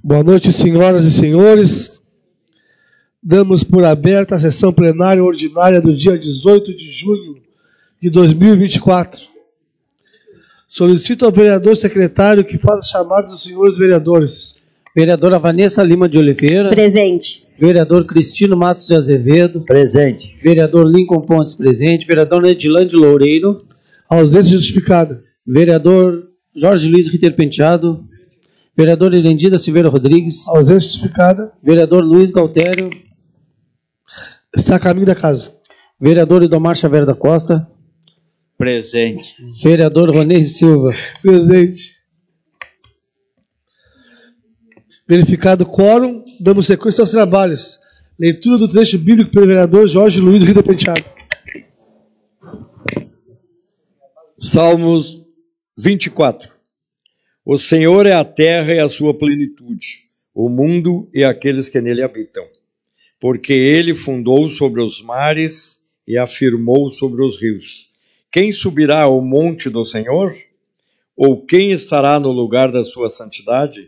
Boa noite, senhoras e senhores. Damos por aberta a sessão plenária ordinária do dia 18 de junho de 2024. Solicito ao vereador secretário que faça chamada dos senhores vereadores. Vereadora Vanessa Lima de Oliveira. Presente. Vereador Cristino Matos de Azevedo. Presente. Vereador Lincoln Pontes, presente. Vereador Edilande Loureiro. Ausência justificada. Vereador Jorge Luiz Ritter Penteado. Vereador Erendida Silveira Rodrigues. Ausência justificada. Vereador Luiz Galtério. Está a caminho da casa. Vereador Idomar Xavier da Costa. Presente. Vereador Ronei Silva. Presente. Verificado o quórum, damos sequência aos trabalhos. Leitura do trecho bíblico pelo vereador Jorge Luiz Ritter Penteado. Salmos 24. O Senhor é a terra e a sua plenitude, o mundo e aqueles que nele habitam. Porque ele fundou sobre os mares e afirmou sobre os rios. Quem subirá ao monte do Senhor? Ou quem estará no lugar da sua santidade?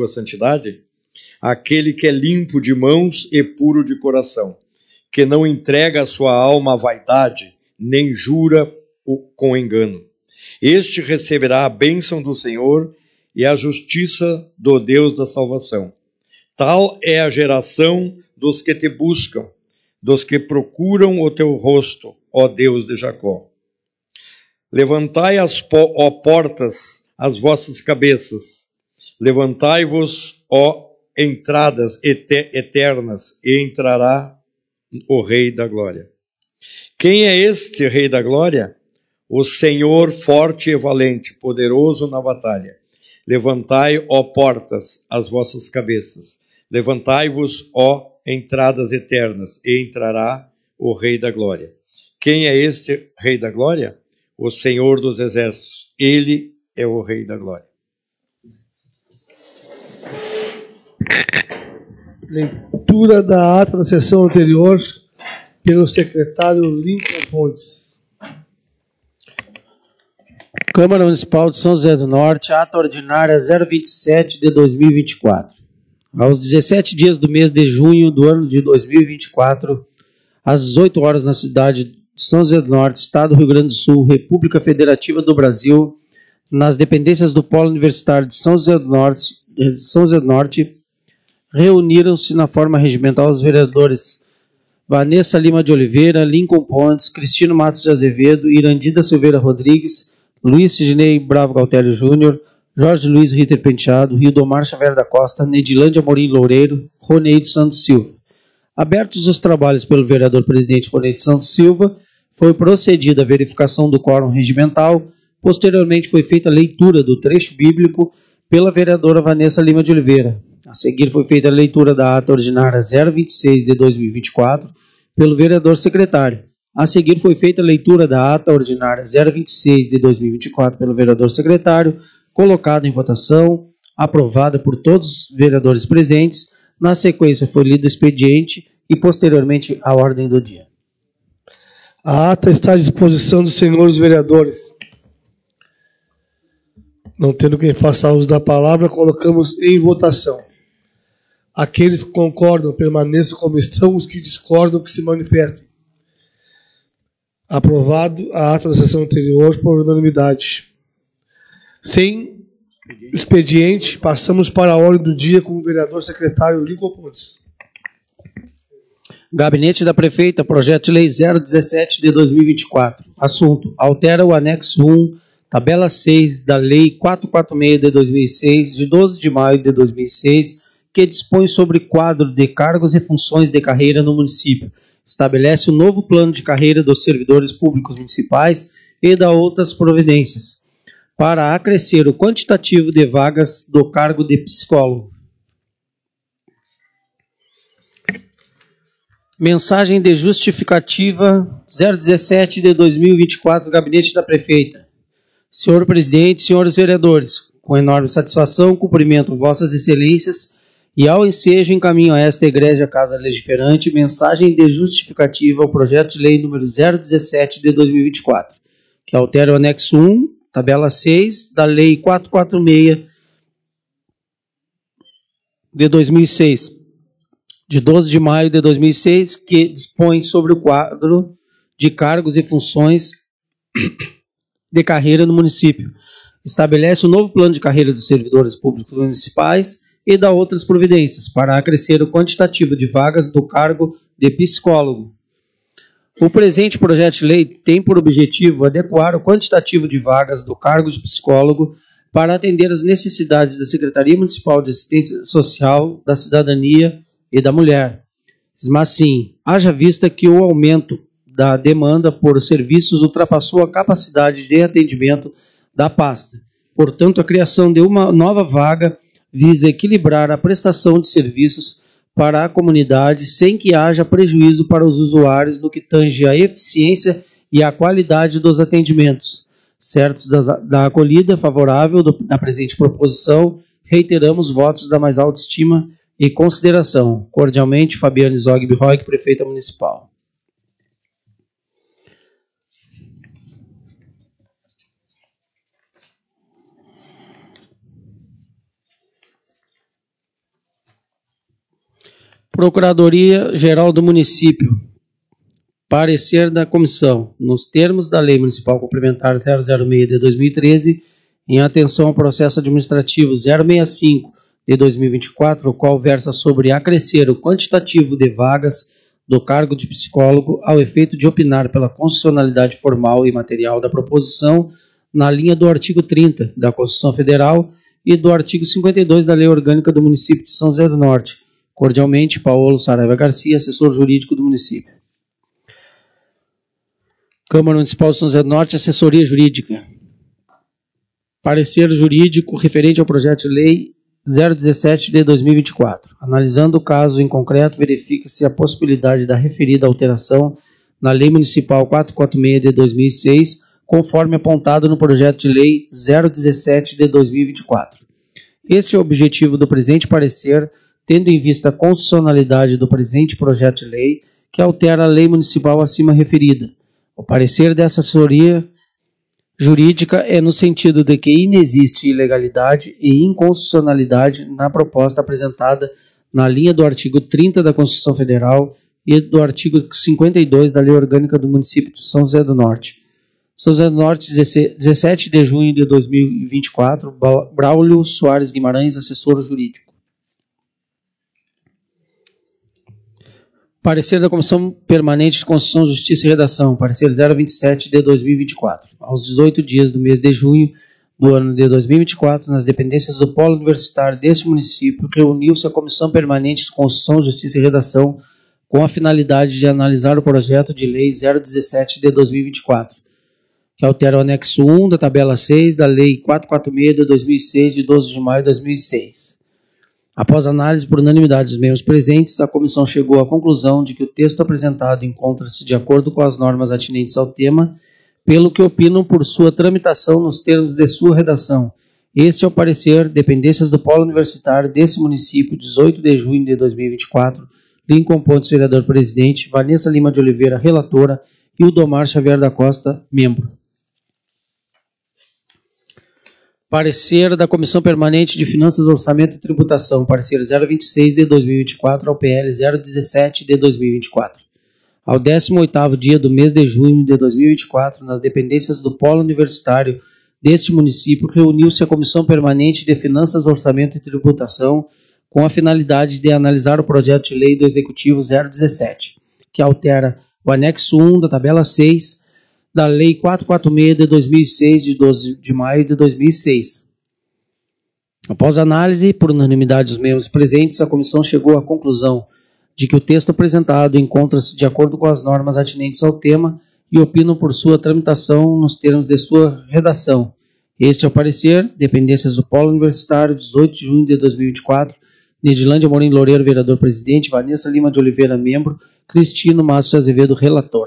Aquele que é limpo de mãos e puro de coração, que não entrega a sua alma à vaidade, nem jura com engano. Este receberá a bênção do Senhor e a justiça do Deus da salvação. Tal é a geração dos que te buscam, dos que procuram o teu rosto, ó Deus de Jacó. Levantai ó portas, as vossas cabeças. Levantai-vos, ó entradas eternas, e entrará o Rei da Glória. Quem é este Rei da Glória? O Senhor forte e valente, poderoso na batalha. Levantai, ó portas, as vossas cabeças. Levantai-vos, ó entradas eternas, e entrará o Rei da Glória. Quem é este Rei da Glória? O Senhor dos Exércitos. Ele é o Rei da Glória. Leitura da ata da sessão anterior pelo secretário Lincoln Pontes. Câmara Municipal de São José do Norte, ata ordinária 027 de 2024. Aos 17 dias do mês de junho do ano de 2024, às 18 horas na cidade de São José do Norte, Estado do Rio Grande do Sul, República Federativa do Brasil, nas dependências do Polo Universitário de São José do Norte, reuniram-se na forma regimental os vereadores Vanessa Lima de Oliveira, Lincoln Pontes, Cristino Matos de Azevedo, Irandida Silveira Rodrigues, Luiz Sidney Bravo Galtério Júnior, Jorge Luiz Ritter Penteado, Ildomar Xavier da Costa, Nedilande Amorim Loureiro, Ronei Santos Silva. Abertos os trabalhos pelo vereador presidente Ronei Santos Silva, foi procedida a verificação do quórum regimental. Posteriormente foi feita a leitura do trecho bíblico pela vereadora Vanessa Lima de Oliveira. A seguir foi feita a leitura da ata ordinária 026 de 2024 pelo vereador secretário. A seguir foi feita a leitura da ata ordinária 026 de 2024 pelo vereador secretário, colocada em votação, aprovada por todos os vereadores presentes. Na sequência foi lido o expediente e posteriormente a ordem do dia. A ata está à disposição dos senhores vereadores. Não tendo quem faça uso da palavra, colocamos em votação. Aqueles que concordam permaneçam como estão, os que discordam que se manifestem. Aprovado a ata da sessão anterior por unanimidade. Sem expediente, passamos para a ordem do dia com o vereador secretário Lincoln Pontes. Gabinete da Prefeita, projeto de lei 017 de 2024. Assunto: altera o anexo 1, tabela 6 da lei 446 de 2006, de 12 de maio de 2006, que dispõe sobre quadro de cargos e funções de carreira no município. Estabelece o novo plano de carreira dos servidores públicos municipais e da outras providências, para acrescer o quantitativo de vagas do cargo de psicólogo. Mensagem de justificativa 017 de 2024, Gabinete da Prefeita. Senhor Presidente, senhores vereadores, com enorme satisfação cumprimento vossas excelências e ao ensejo encaminho a esta egrégia Casa Legiferante mensagem de justificativa ao projeto de lei número 017 de 2024, que altera o anexo 1, tabela 6 da lei 446 de 2006, de 12 de maio de 2006, que dispõe sobre o quadro de cargos e funções de carreira no município. Estabelece o novo plano de carreira dos servidores públicos municipais e dá outras providências para acrescer o quantitativo de vagas do cargo de psicólogo. O presente projeto de lei tem por objetivo adequar o quantitativo de vagas do cargo de psicólogo para atender às necessidades da Secretaria Municipal de Assistência Social, da Cidadania e da Mulher. Mas sim, haja vista que o aumento da demanda por serviços ultrapassou a capacidade de atendimento da pasta. Portanto, a criação de uma nova vaga visa equilibrar a prestação de serviços para a comunidade sem que haja prejuízo para os usuários no que tange à eficiência e à qualidade dos atendimentos. Certos da acolhida favorável da presente proposição, reiteramos votos da mais alta estima e consideração. Cordialmente, Fabiane Zogby-Roig, Prefeita Municipal. Procuradoria-Geral do Município. Parecer da Comissão. Nos termos da Lei Municipal Complementar 006 de 2013, em atenção ao processo administrativo 065 de 2024, o qual versa sobre acrescer o quantitativo de vagas do cargo de psicólogo ao efeito de opinar pela constitucionalidade formal e material da proposição na linha do artigo 30 da Constituição Federal e do artigo 52 da Lei Orgânica do Município de São José do Norte. Cordialmente, Paulo Saraiva Garcia, assessor jurídico do município. Câmara Municipal de São José do Norte, assessoria jurídica. Parecer jurídico referente ao projeto de lei 017 de 2024. Analisando o caso em concreto, verifica-se a possibilidade da referida alteração na Lei Municipal 446 de 2006, conforme apontado no projeto de lei 017 de 2024. Este é o objetivo do presente parecer, tendo em vista a constitucionalidade do presente projeto de lei, que altera a lei municipal acima referida. O parecer dessa assessoria jurídica é no sentido de que inexiste ilegalidade e inconstitucionalidade na proposta apresentada na linha do artigo 30 da Constituição Federal e do artigo 52 da Lei Orgânica do Município de São José do Norte. São José do Norte, 17 de junho de 2024, Braulio Soares Guimarães, assessor jurídico. Parecer da Comissão Permanente de Constituição, Justiça e Redação, parecer 027 de 2024. Aos 18 dias do mês de junho do ano de 2024, nas dependências do Polo Universitário deste município, reuniu-se a Comissão Permanente de Constituição, Justiça e Redação com a finalidade de analisar o projeto de lei 017 de 2024, que altera o anexo 1 da tabela 6 da Lei 446 de 2006, de 12 de maio de 2006. Após análise por unanimidade dos membros presentes, a comissão chegou à conclusão de que o texto apresentado encontra-se de acordo com as normas atinentes ao tema, pelo que opinam por sua tramitação nos termos de sua redação. Este é o parecer, dependências do Polo Universitário desse município, 18 de junho de 2024, Lincoln Pontes, vereador-presidente, Vanessa Lima de Oliveira, relatora, e o Domar Xavier da Costa, membro. Parecer da Comissão Permanente de Finanças, Orçamento e Tributação, parecer 026 de 2024 ao PL 017 de 2024. Ao 18º dia do mês de junho de 2024, nas dependências do Polo Universitário deste município, reuniu-se a Comissão Permanente de Finanças, Orçamento e Tributação com a finalidade de analisar o projeto de lei do Executivo 017, que altera o anexo 1 da tabela 6 da Lei 446 de 2006, de 12 de maio de 2006. Após análise, por unanimidade dos membros presentes, a comissão chegou à conclusão de que o texto apresentado encontra-se de acordo com as normas atinentes ao tema e opinam por sua tramitação nos termos de sua redação. Este é o parecer, dependências do Polo Universitário, 18 de junho de 2024, Nedilândia Amorim Loureiro, vereador-presidente, Vanessa Lima de Oliveira, membro, Cristino Márcio Azevedo, relator.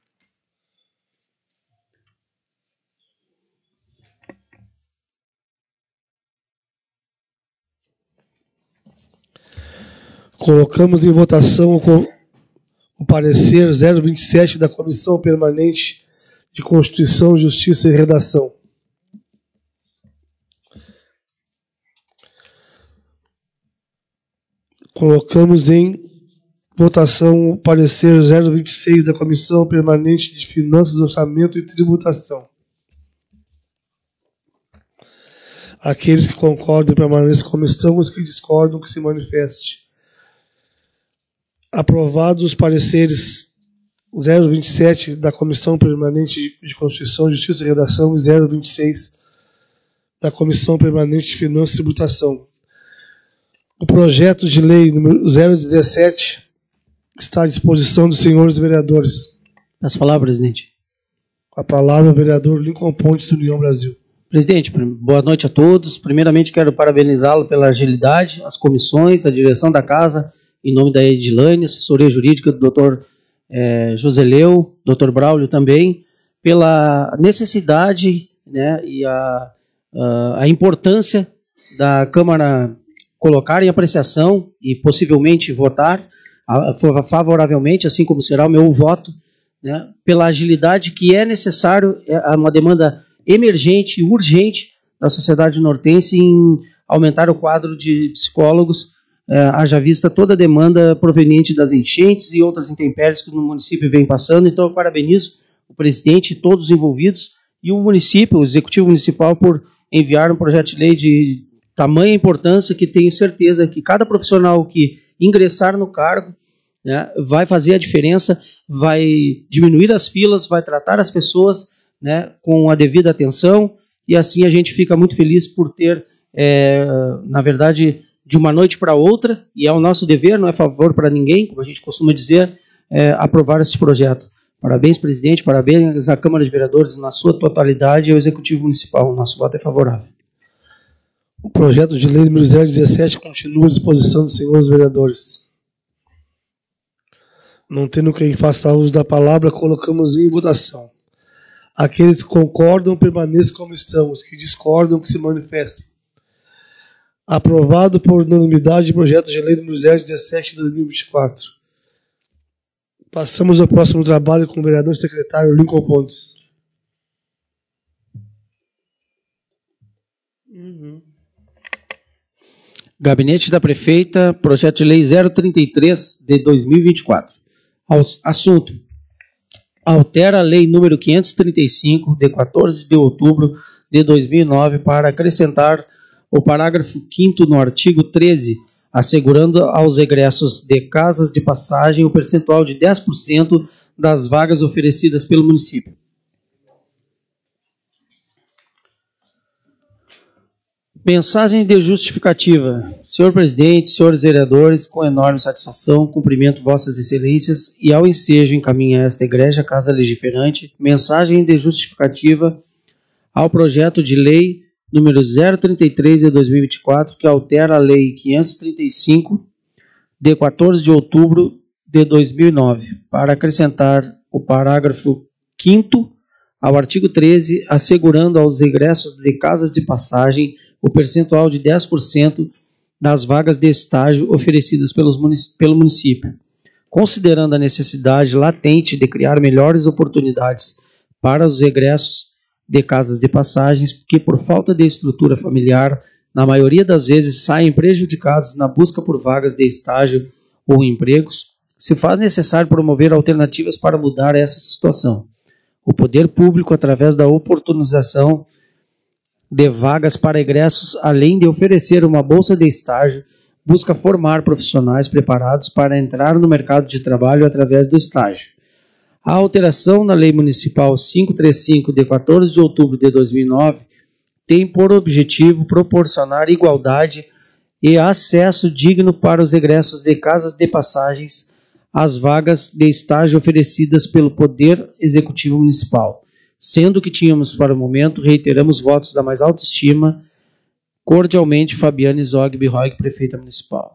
Colocamos em votação o parecer 027 da Comissão Permanente de Constituição, Justiça e Redação. Colocamos em votação o parecer 026 da Comissão Permanente de Finanças, Orçamento e Tributação. Aqueles que concordam permanecem na comissão, os que discordam que se manifeste. Aprovados os pareceres 027 da Comissão Permanente de Constituição, Justiça e Redação e 026 da Comissão Permanente de Finanças e Tributação. O projeto de lei número 017 está à disposição dos senhores vereadores. Peço a palavra, presidente. Com a palavra, o vereador Lincoln Pontes, do União Brasil. Presidente, boa noite a todos. Primeiramente, quero parabenizá-lo pela agilidade, as comissões, a direção da casa, em nome da Edilane, assessoria jurídica do doutor Joseleu, doutor Braulio também, pela necessidade, né, e a importância da Câmara colocar em apreciação e possivelmente votar favoravelmente, assim como será o meu voto, né, pela agilidade que é necessário, é uma demanda emergente e urgente da sociedade nortense em aumentar o quadro de psicólogos, haja vista toda a demanda proveniente das enchentes e outras intempéries que no município vem passando. Então, eu parabenizo o presidente e todos os envolvidos e o município, o executivo municipal, por enviar um projeto de lei de tamanha importância, que tenho certeza que cada profissional que ingressar no cargo, né, vai fazer a diferença, vai diminuir as filas, vai tratar as pessoas, né, com a devida atenção, e assim a gente fica muito feliz por ter, na verdade, de uma noite para outra, e é o nosso dever, não é favor para ninguém, como a gente costuma dizer, aprovar esse projeto. Parabéns, presidente, parabéns à Câmara de Vereadores na sua totalidade e ao Executivo Municipal. O nosso voto é favorável. O projeto de lei número 017 continua à disposição dos senhores vereadores. Não tendo quem faça uso da palavra, colocamos em votação. Aqueles que concordam, permaneçam como estão. Os que discordam, que se manifestem. Aprovado por unanimidade o projeto de lei número 017 de 2024. Passamos ao próximo trabalho com o vereador secretário Lincoln Pontes. Gabinete da Prefeita, projeto de lei 033 de 2024. Assunto: altera a lei número 535 de 14 de outubro de 2009 para acrescentar o parágrafo 5º no artigo 13, assegurando aos egressos de casas de passagem o percentual de 10% das vagas oferecidas pelo município. Mensagem de justificativa. Senhor presidente, senhores vereadores, com enorme satisfação, cumprimento vossas excelências e ao ensejo encaminha esta egrégia Casa Legiferante mensagem de justificativa ao projeto de lei número 033 de 2024, que altera a lei 535 de 14 de outubro de 2009, para acrescentar o parágrafo 5º ao artigo 13, assegurando aos egressos de casas de passagem o percentual de 10% das vagas de estágio oferecidas pelo município, considerando a necessidade latente de criar melhores oportunidades para os egressos de casas de passagens, que por falta de estrutura familiar, na maioria das vezes saem prejudicados na busca por vagas de estágio ou empregos, se faz necessário promover alternativas para mudar essa situação. O poder público, através da oportunização de vagas para egressos, além de oferecer uma bolsa de estágio, busca formar profissionais preparados para entrar no mercado de trabalho através do estágio. A alteração na Lei Municipal 535, de 14 de outubro de 2009, tem por objetivo proporcionar igualdade e acesso digno para os egressos de casas de passagens às vagas de estágio oferecidas pelo Poder Executivo Municipal. Sendo que tínhamos, para o momento, reiteramos votos da mais alta estima, cordialmente, Fabiane Zog Birroig, Prefeita Municipal.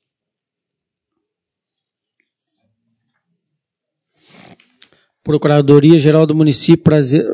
Procuradoria-Geral do Município,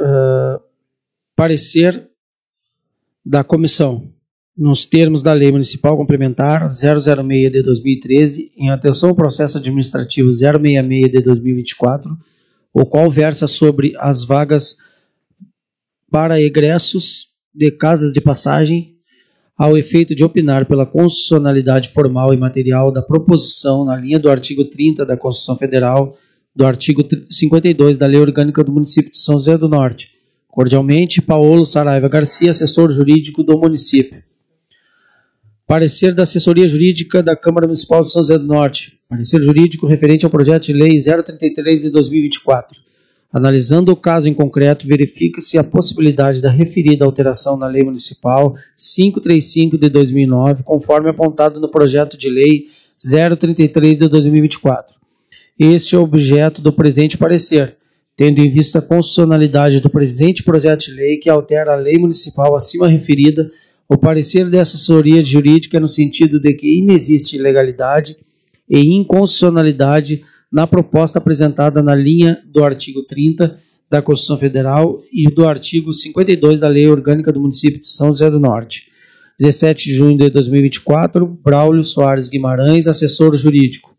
parecer da Comissão, nos termos da Lei Municipal Complementar 006 de 2013, em atenção ao processo administrativo 066 de 2024, o qual versa sobre as vagas para egressos de casas de passagem, ao efeito de opinar pela constitucionalidade formal e material da proposição na linha do artigo 30 da Constituição Federal, do artigo 52 da Lei Orgânica do Município de São José do Norte. Cordialmente, Paulo Saraiva Garcia, assessor jurídico do município. Parecer da Assessoria Jurídica da Câmara Municipal de São José do Norte. Parecer jurídico referente ao projeto de lei 033 de 2024. Analisando o caso em concreto, verifica-se a possibilidade da referida alteração na Lei Municipal 535 de 2009, conforme apontado no projeto de lei 033 de 2024. Este é o objeto do presente parecer, tendo em vista a constitucionalidade do presente projeto de lei que altera a lei municipal acima referida. O parecer dessa assessoria jurídica é no sentido de que inexiste ilegalidade e inconstitucionalidade na proposta apresentada na linha do artigo 30 da Constituição Federal e do artigo 52 da Lei Orgânica do Município de São José do Norte. 17 de junho de 2024, Braulio Soares Guimarães, assessor jurídico.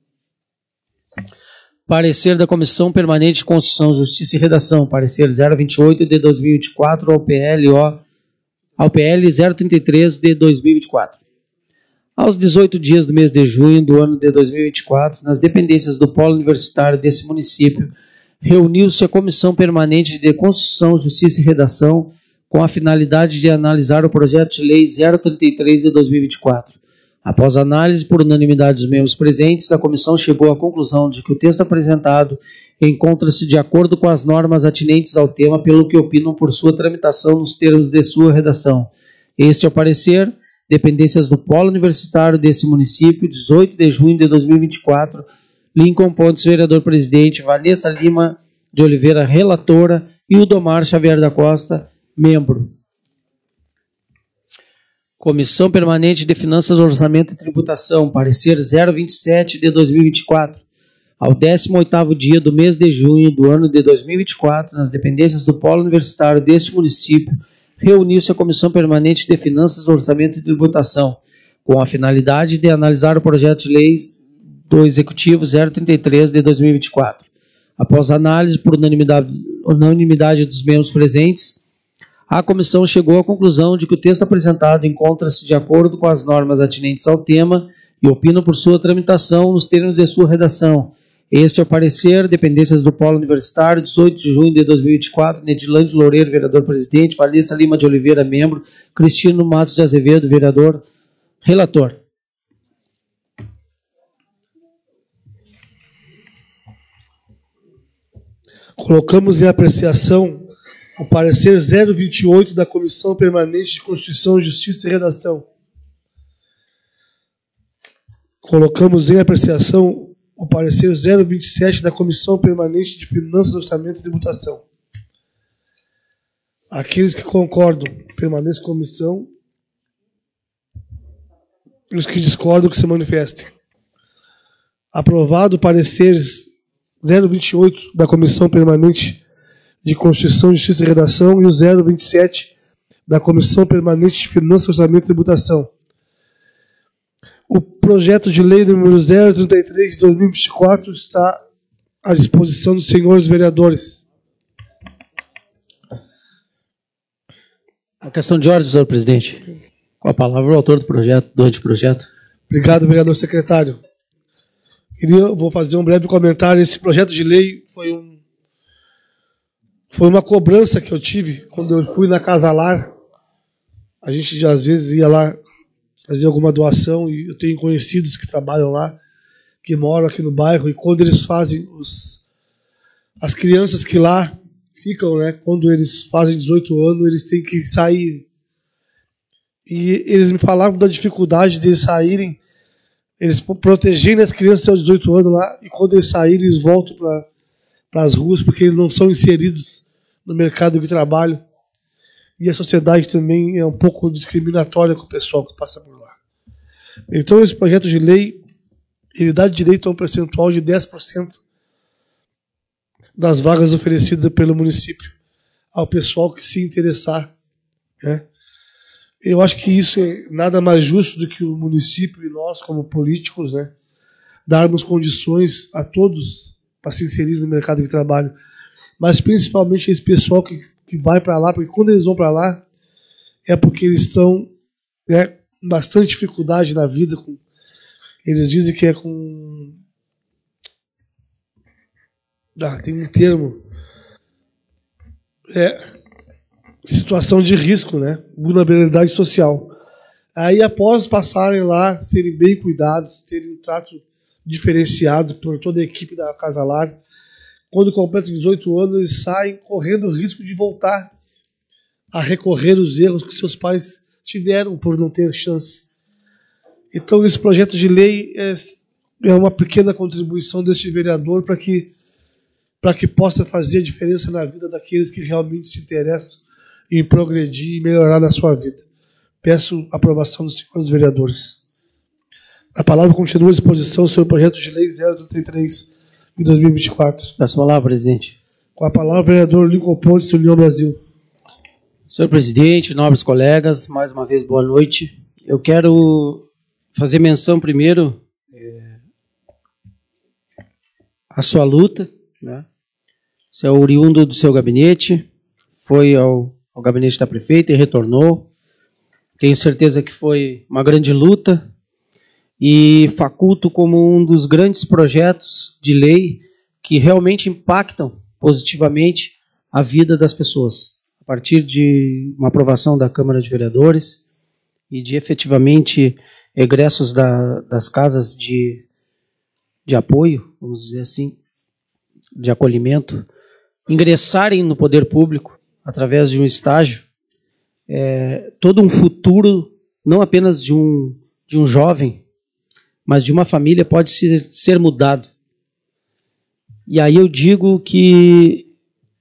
Parecer da Comissão Permanente de Constituição, Justiça e Redação, parecer 028 de 2024 ao PL 033 de 2024. Aos 18 dias do mês de junho do ano de 2024, nas dependências do Polo Universitário desse município, reuniu-se a Comissão Permanente de Constituição, Justiça e Redação com a finalidade de analisar o projeto de lei 033 de 2024. Após análise por unanimidade dos membros presentes, a comissão chegou à conclusão de que o texto apresentado encontra-se de acordo com as normas atinentes ao tema, pelo que opinam por sua tramitação nos termos de sua redação. Este é o parecer. Dependências do Polo Universitário desse município, 18 de junho de 2024, Lincoln Pontes, vereador-presidente, Vanessa Lima de Oliveira, relatora, e Udomar Xavier da Costa, membro. Comissão Permanente de Finanças, Orçamento e Tributação, parecer 027 de 2024. Ao 18º dia do mês de junho do ano de 2024, nas dependências do Polo Universitário deste município, reuniu-se a Comissão Permanente de Finanças, Orçamento e Tributação, com a finalidade de analisar o projeto de lei do Executivo 033 de 2024. Após análise por unanimidade dos membros presentes, a comissão chegou à conclusão de que o texto apresentado encontra-se de acordo com as normas atinentes ao tema e opina por sua tramitação nos termos de sua redação. Este é o parecer. Dependências do Polo Universitário, 18 de junho de 2024, Nedilândio Loureiro, vereador-presidente, Vanessa Lima de Oliveira, membro, Cristino Matos de Azevedo, vereador, relator. Colocamos em apreciação o parecer 028 da Comissão Permanente de Constituição, Justiça e Redação. Colocamos em apreciação o parecer 027 da Comissão Permanente de Finanças, Orçamento e Tributação. Aqueles que concordam, permaneçam com a comissão. E os que discordam, que se manifestem. Aprovado o parecer 028 da Comissão Permanente de Constituição, Justiça e Redação e o 027 da Comissão Permanente de Finanças, Orçamento e Tributação. O projeto de lei número 033 de 2024 está à disposição dos senhores vereadores. A questão de ordem, senhor presidente. Com a palavra o autor do projeto, do anteprojeto. Obrigado, vereador secretário. Vou fazer um breve comentário. Esse projeto de lei foi uma cobrança que eu tive quando eu fui na Casa Lar. A gente, às vezes, ia lá fazer alguma doação, e eu tenho conhecidos que trabalham lá, que moram aqui no bairro, e quando eles fazem as crianças que lá ficam, né, quando eles fazem 18 anos, eles têm que sair. E eles me falavam da dificuldade de eles saírem, eles protegerem as crianças aos 18 anos lá, e quando eles saírem, eles voltam para as ruas, porque eles não são inseridos no mercado de trabalho. E a sociedade também é um pouco discriminatória com o pessoal que passa por lá. Então, esse projeto de lei, ele dá direito a um percentual de 10% das vagas oferecidas pelo município ao pessoal que se interessar, né? Eu acho que isso é nada mais justo do que o município e nós, como políticos, né, darmos condições a todos para se inserir no mercado de trabalho. Mas principalmente esse pessoal que vai para lá, porque quando eles vão para lá é porque eles estão, né, bastante dificuldade na vida. Eles dizem que é com... tem um termo. Situação de risco, né? Vulnerabilidade social. Aí, após passarem lá, serem bem cuidados, terem um trato diferenciado por toda a equipe da Casa Lar, quando completam 18 anos, eles saem correndo o risco de voltar a recorrer os erros que seus pais tiveram por não ter chance. Então, esse projeto de lei é uma pequena contribuição deste vereador para que possa fazer a diferença na vida daqueles que realmente se interessam em progredir e melhorar na sua vida. Peço a aprovação dos senhores vereadores. A palavra continua à disposição sobre o projeto de lei 033 de 2024. Peço a palavra, presidente. Com a palavra, vereador Lincoln Pontes, União Brasil. Senhor presidente, nobres colegas, mais uma vez, boa noite. Eu quero fazer menção primeiro à sua luta, né? Você é oriundo do seu gabinete, foi ao gabinete da prefeita e retornou. Tenho certeza que foi uma grande luta e faculto como um dos grandes projetos de lei que realmente impactam positivamente a vida das pessoas, a partir de uma aprovação da Câmara de Vereadores e de efetivamente egressos das casas de apoio, vamos dizer assim, de acolhimento, ingressarem no poder público através de um estágio, todo um futuro, não apenas de um jovem, mas de uma família pode ser mudado. E aí eu digo que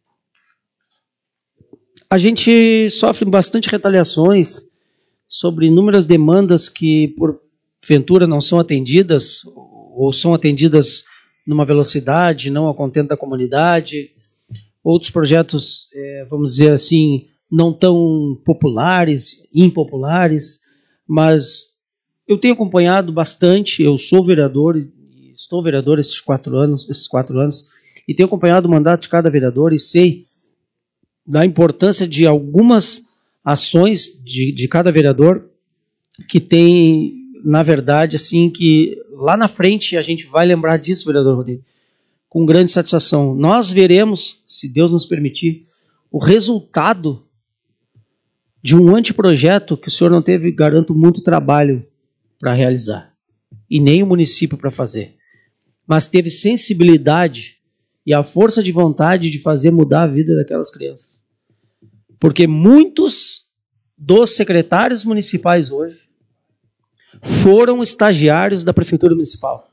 a gente sofre bastante retaliações sobre inúmeras demandas que, porventura, não são atendidas, ou são atendidas numa velocidade não ao contento da comunidade. Outros projetos, vamos dizer assim, não tão populares, impopulares, mas eu tenho acompanhado bastante, eu sou vereador, e estou vereador esses 4 anos, e tenho acompanhado o mandato de cada vereador e sei da importância de algumas ações de cada vereador que tem, na verdade, assim, que lá na frente a gente vai lembrar disso, vereador Rodrigo, com grande satisfação. Nós veremos, se Deus nos permitir, o resultado de um anteprojeto que o senhor não teve, garanto, muito trabalho para realizar, e nem o município para fazer, mas teve sensibilidade e a força de vontade de fazer mudar a vida daquelas crianças. Porque muitos dos secretários municipais hoje foram estagiários da Prefeitura Municipal.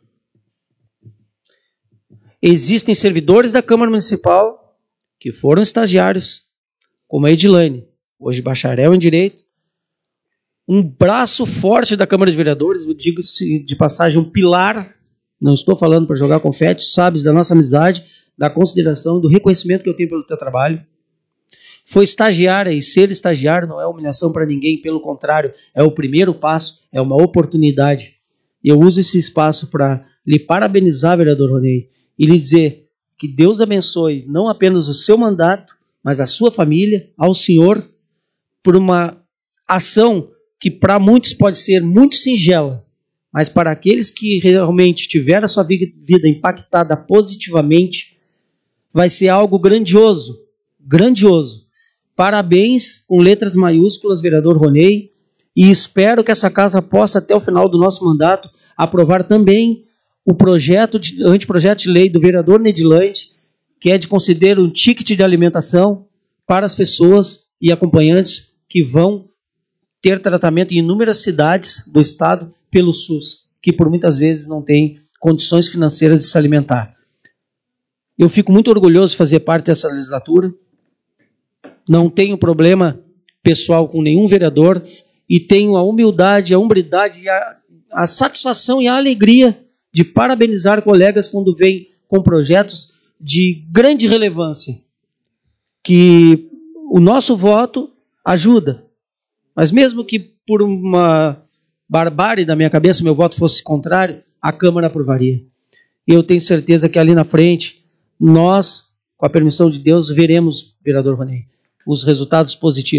Existem servidores da Câmara Municipal que foram estagiários, como a Edilane, hoje bacharel em Direito, um braço forte da Câmara de Vereadores, digo-se de passagem, um pilar, não estou falando para jogar confete, sabes da nossa amizade, da consideração, do reconhecimento que eu tenho pelo teu trabalho. Foi estagiária, e ser estagiário não é humilhação para ninguém, pelo contrário, é o primeiro passo, é uma oportunidade. Eu uso esse espaço para lhe parabenizar, vereador Ronei, e lhe dizer que Deus abençoe não apenas o seu mandato, mas a sua família, ao senhor, por uma ação que para muitos pode ser muito singela, mas para aqueles que realmente tiveram a sua vida impactada positivamente, vai ser algo grandioso, grandioso. Parabéns, com letras maiúsculas, vereador Ronei, e espero que essa casa possa, até o final do nosso mandato, aprovar também o anteprojeto de lei do vereador Nedilante, que é de conceder um ticket de alimentação para as pessoas e acompanhantes que vão ter tratamento em inúmeras cidades do estado pelo SUS, que por muitas vezes não têm condições financeiras de se alimentar. Eu fico muito orgulhoso de fazer parte dessa legislatura. Não tenho problema pessoal com nenhum vereador e tenho a humildade, a hombridade, a satisfação e a alegria de parabenizar colegas quando vêm com projetos de grande relevância, que o nosso voto ajuda, mas mesmo que por uma barbárie da minha cabeça meu voto fosse contrário, a Câmara aprovaria. E eu tenho certeza que ali na frente, nós, com a permissão de Deus, veremos, vereador Ronei, os resultados positivos.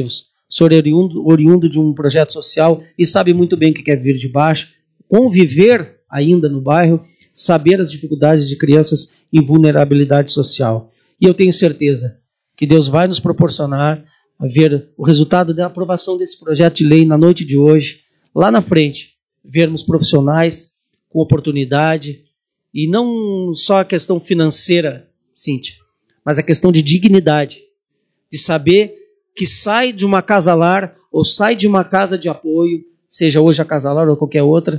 O senhor é oriundo de um projeto social e sabe muito bem o que é vir de baixo, conviver ainda no bairro, saber as dificuldades de crianças em vulnerabilidade social. E eu tenho certeza que Deus vai nos proporcionar a ver o resultado da aprovação desse projeto de lei na noite de hoje, lá na frente, vermos profissionais com oportunidade, e não só a questão financeira, Cíntia, mas a questão de dignidade, de saber que sai de uma casa-lar ou sai de uma casa de apoio, seja hoje a casa-lar ou qualquer outra,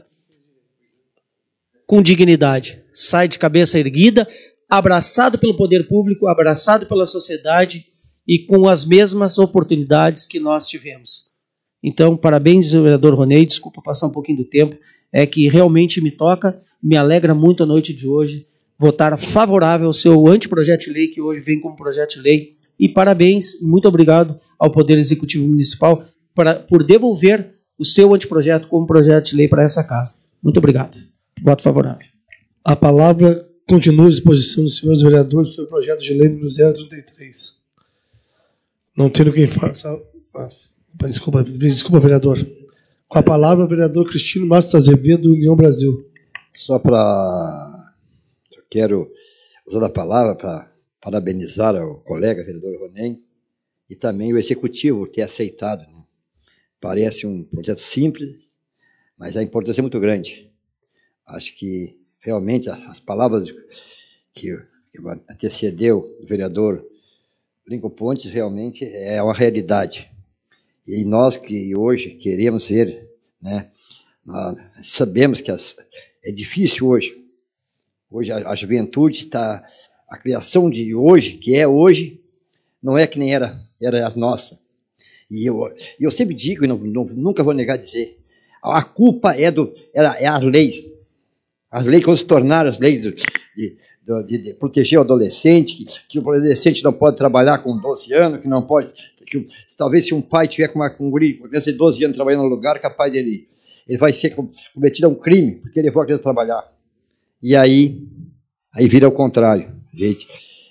com dignidade, sai de cabeça erguida, abraçado pelo poder público, abraçado pela sociedade e com as mesmas oportunidades que nós tivemos. Então, parabéns, vereador Ronei, desculpa passar um pouquinho do tempo, é que realmente me toca, me alegra muito a noite de hoje, votar favorável ao seu anteprojeto de lei, que hoje vem como projeto de lei, e parabéns, muito obrigado ao Poder Executivo Municipal por devolver o seu anteprojeto como projeto de lei para essa casa. Muito obrigado. Voto favorável. A palavra continua à disposição dos senhores vereadores sobre o projeto de lei número 033. Não tendo quem faça... Desculpa, vereador. Com a palavra, o vereador Cristino Matos Azevedo, União Brasil. Só para... Eu quero usar a palavra para parabenizar o colega, vereador Ronei, e também o executivo ter aceitado. Né? Parece um projeto simples, mas a importância é muito grande. Acho que, realmente, as palavras que antecedeu o vereador Lincoln Pontes realmente é uma realidade. E nós que hoje queremos ver, né, nós sabemos que é difícil hoje. Hoje a juventude está... A criação de hoje, que é hoje, não é que nem era a nossa. E eu sempre digo, e nunca vou negar dizer, a culpa é as leis. As leis, quando se tornaram as leis de proteger o adolescente, que o adolescente não pode trabalhar com 12 anos, que não pode... talvez se um pai tiver com um guri, com uma criança de 12 anos trabalhando no lugar, capaz dele... Ele vai ser cometido a um crime, porque ele levou a criança a trabalhar. E aí vira o contrário. Gente,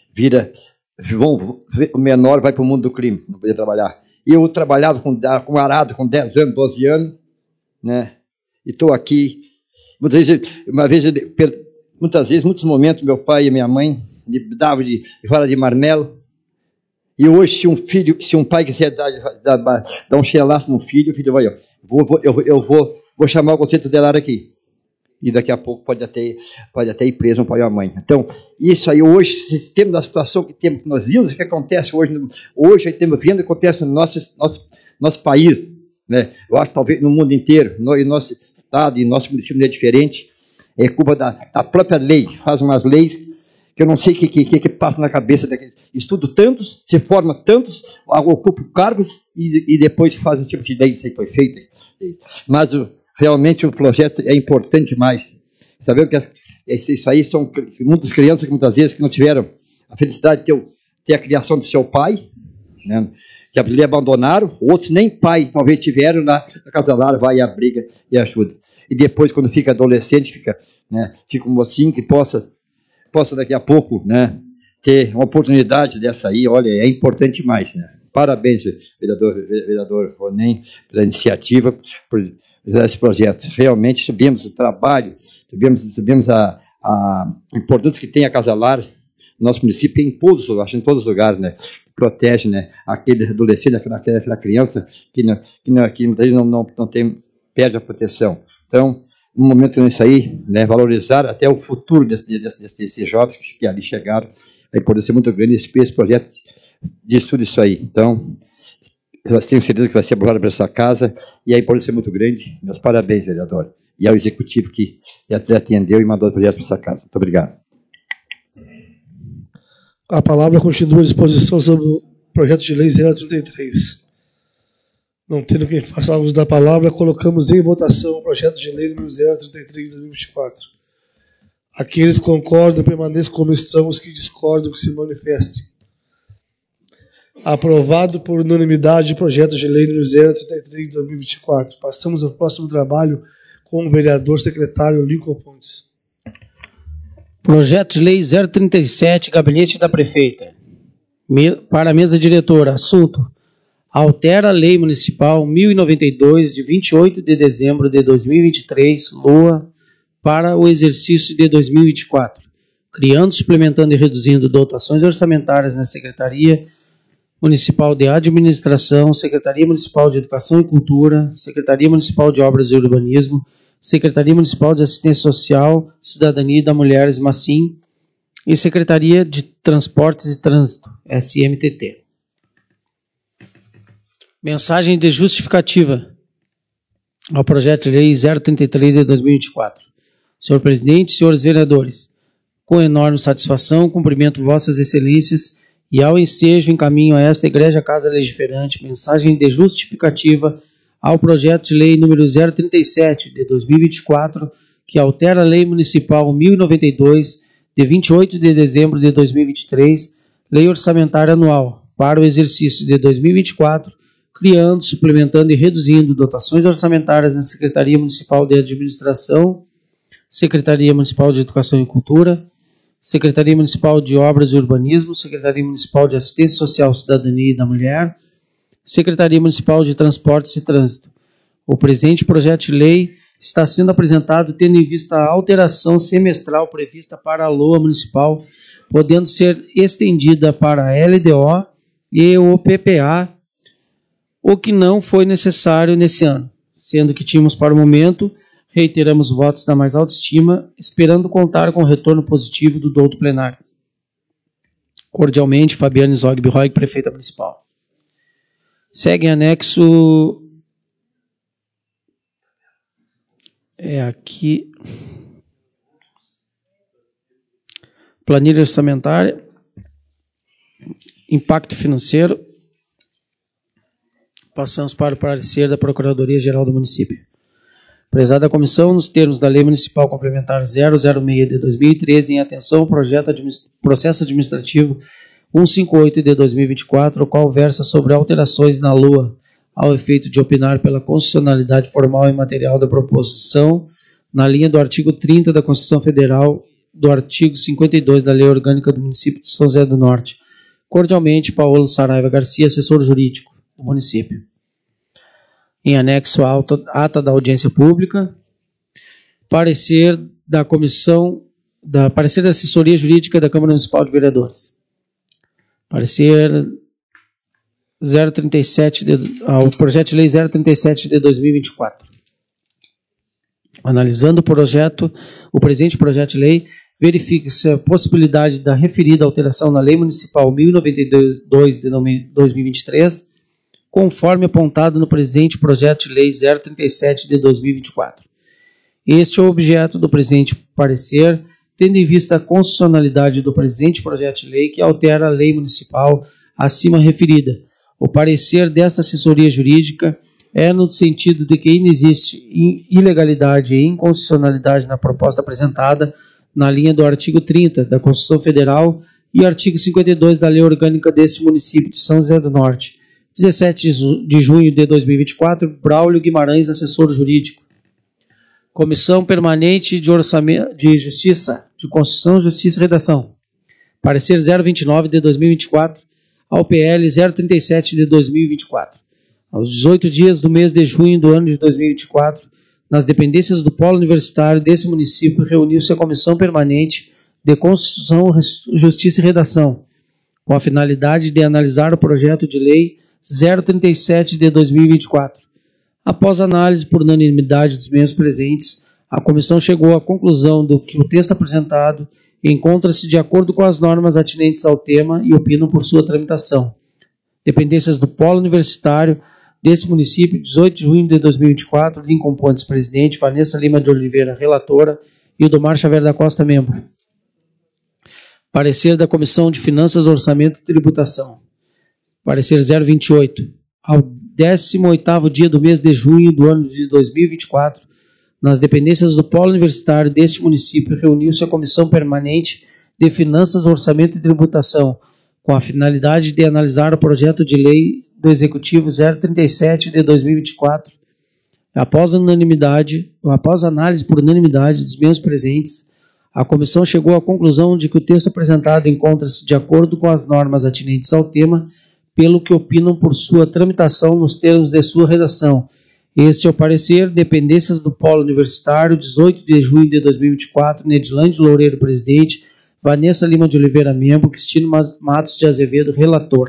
o menor vai para o mundo do crime, não poder trabalhar. Eu trabalhava com arado com 10 anos, 12 anos, né? E estou aqui. Muitas vezes, muitos momentos, meu pai e minha mãe me davam de vara de marmelo. E hoje, se um pai quiser dar um chelaço no filho, o filho vai, eu vou chamar o conselho tutelar aqui. E daqui a pouco pode até ir preso um pai ou a mãe. Então, isso aí hoje, se temos a situação que nós vimos, o que acontece hoje estamos vendo o que acontece no nosso país, né? Eu acho que talvez no mundo inteiro, no nosso estado e nosso município não é diferente, é culpa da própria lei, faz umas leis que eu não sei o que passa na cabeça daqueles. Estudo tantos, se forma tantos, ocupa cargos e depois faz um tipo de lei que foi feita. Mas realmente o projeto é importante demais. Sabemos que isso aí são muitas crianças que muitas vezes que não tiveram a felicidade de ter a criação de seu pai, né, que lhe abandonaram, outros nem pai talvez tiveram, na casa-lar vai e abriga e ajuda. E depois, quando fica adolescente, fica um mocinho que possa daqui a pouco, né, ter uma oportunidade dessa aí. Olha, é importante demais, né? Parabéns, vereador Ronei, pela iniciativa, por esse projeto. Realmente subimos o trabalho, subimos a importância que tem a Casa-Lar no nosso município, em todos os lugares, né? Protege, né, aquele adolescente, aquela criança que não tem, perde a proteção. Então, no momento nisso aí, né, valorizar até o futuro desses jovens que ali chegaram, a importância muito grande. Esse projeto diz tudo isso aí. Então, eu tenho certeza que vai ser aprovado para essa casa e a importância é muito grande. Meus parabéns, vereador. E ao executivo que atendeu e mandou o projeto para essa casa. Muito obrigado. A palavra continua à disposição sobre o projeto de lei 033. Não tendo quem faça uso da palavra, colocamos em votação o projeto de lei número 033 de 2024. Aqueles que concordam permaneçam como estão, os que discordam que se manifestem. Aprovado por unanimidade o projeto de lei número 033 de 2024. Passamos ao próximo trabalho com o vereador secretário Lincoln Pontes. Projeto de lei 037, gabinete da prefeita. Para a mesa diretora, assunto: altera a Lei Municipal 1092, de 28 de dezembro de 2023, LOA, para o exercício de 2024, criando, suplementando e reduzindo dotações orçamentárias na Secretaria Municipal de Administração, Secretaria Municipal de Educação e Cultura, Secretaria Municipal de Obras e Urbanismo, Secretaria Municipal de Assistência Social, Cidadania da Mulheres, MACIM, e Secretaria de Transportes e Trânsito, SMTT. Mensagem de justificativa ao projeto de lei 033 de 2024. Senhor presidente, senhores vereadores, com enorme satisfação, cumprimento vossas excelências e ao ensejo encaminho a esta Igreja Casa Legiferante mensagem de justificativa ao projeto de lei número 037 de 2024, que altera a Lei Municipal 1092 de 28 de dezembro de 2023, Lei Orçamentária Anual, para o exercício de 2024, criando, suplementando e reduzindo dotações orçamentárias na Secretaria Municipal de Administração, Secretaria Municipal de Educação e Cultura, Secretaria Municipal de Obras e Urbanismo, Secretaria Municipal de Assistência Social, Cidadania e da Mulher, Secretaria Municipal de Transportes e Trânsito. O presente projeto de lei está sendo apresentado tendo em vista a alteração semestral prevista para a LOA municipal, podendo ser estendida para a LDO e o PPA, o que não foi necessário nesse ano, sendo que tínhamos para o momento, reiteramos votos da mais alta estima, esperando contar com o retorno positivo do douto plenário. Cordialmente, Fabiane Zogby-Roig, prefeita municipal. Segue em anexo... aqui... Planilha orçamentária. Impacto financeiro. Passamos para o parecer da Procuradoria-Geral do Município. Prezada comissão, nos termos da Lei Municipal Complementar 006 de 2013, em atenção ao processo administrativo 158 de 2024, o qual versa sobre alterações na LOA, ao efeito de opinar pela constitucionalidade formal e material da proposição, na linha do artigo 30 da Constituição Federal, do artigo 52 da Lei Orgânica do Município de São José do Norte. Cordialmente, Paulo Saraiva Garcia, assessor jurídico do município. Em anexo à ata da audiência pública, parecer da parecer da assessoria jurídica da Câmara Municipal de Vereadores. Parecer 037 ao projeto de lei 037 de 2024. Analisando o presente projeto de lei, verifica-se a possibilidade da referida alteração na Lei Municipal 1092 de 2023, conforme apontado no presente projeto de lei 037 de 2024. Este é o objeto do presente parecer, tendo em vista a constitucionalidade do presente projeto de lei que altera a lei municipal acima referida. O parecer desta assessoria jurídica é no sentido de que inexiste ilegalidade e inconstitucionalidade na proposta apresentada na linha do artigo 30 da Constituição Federal e artigo 52 da Lei Orgânica deste município de São José do Norte. 17 de junho de 2024, Braulio Guimarães, assessor jurídico. Comissão Permanente de Orçamento de Justiça, de Constituição, Justiça e Redação. Parecer 029 de 2024 ao PL 037 de 2024. Aos 18 dias do mês de junho do ano de 2024, nas dependências do Polo Universitário desse município, reuniu-se a Comissão Permanente de Constituição, Justiça e Redação, com a finalidade de analisar o projeto de lei 037 de 2024. Após análise por unanimidade dos membros presentes, a comissão chegou à conclusão de que o texto apresentado encontra-se de acordo com as normas atinentes ao tema e opinam por sua tramitação. Dependências do Polo Universitário desse município, 18 de junho de 2024, Lincoln Pontes, presidente, Vanessa Lima de Oliveira, relatora, e Odomar Xavier da Costa, membro. Parecer da Comissão de Finanças, Orçamento e Tributação. Parecer 028. Ao 18º dia do mês de junho do ano de 2024, nas dependências do Polo Universitário deste município, reuniu-se a Comissão Permanente de Finanças, Orçamento e Tributação, com a finalidade de analisar o projeto de lei do Executivo 037 de 2024. Após análise por unanimidade dos membros presentes, a comissão chegou à conclusão de que o texto apresentado encontra-se de acordo com as normas atinentes ao tema, pelo que opinam por sua tramitação nos termos de sua redação. Este é o parecer. Dependências do Polo Universitário, 18 de junho de 2024, Nedilândia Loureiro, presidente, Vanessa Lima de Oliveira, membro, Cristino Matos de Azevedo, relator.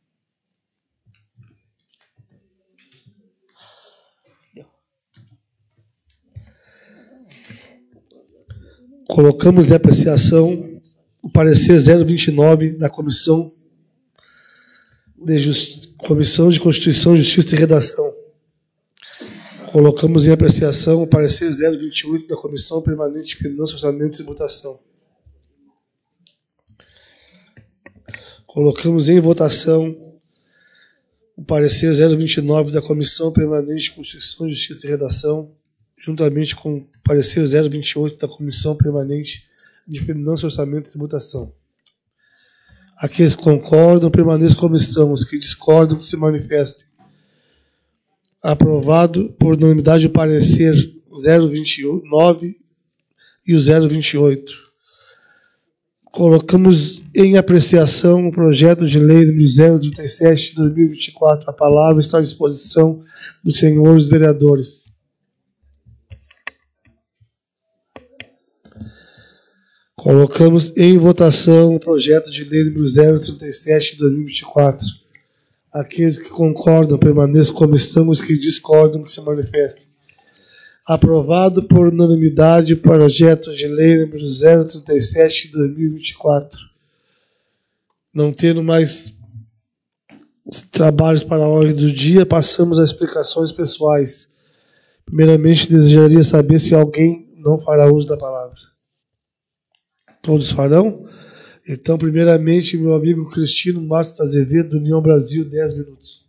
Colocamos em apreciação o parecer 029 da Comissão de Constituição, Justiça e Redação. Colocamos em apreciação o parecer 028 da Comissão Permanente de Finanças, Orçamento e Tributação. Colocamos em votação o parecer 029 da Comissão Permanente de Constituição, Justiça e Redação, juntamente com o parecer 028 da Comissão Permanente de Finanças, Orçamento e Tributação. Aqueles que concordam, permaneçam como estão. Os que discordam, que se manifestem. Aprovado por unanimidade o parecer 029 e o 028. Colocamos em apreciação o projeto de lei número 037 de 2024. A palavra está à disposição dos senhores vereadores. Colocamos em votação o projeto de lei número 037 de 2024. Aqueles que concordam, permaneçam como estão. Os que discordam, que se manifestem. Aprovado por unanimidade o projeto de lei número 037 de 2024. Não tendo mais trabalhos para a ordem do dia, passamos às explicações pessoais. Primeiramente, desejaria saber se alguém não fará uso da palavra. Todos farão? Então, primeiramente, meu amigo Cristino Matos Azevedo, do União Brasil, 10 minutos.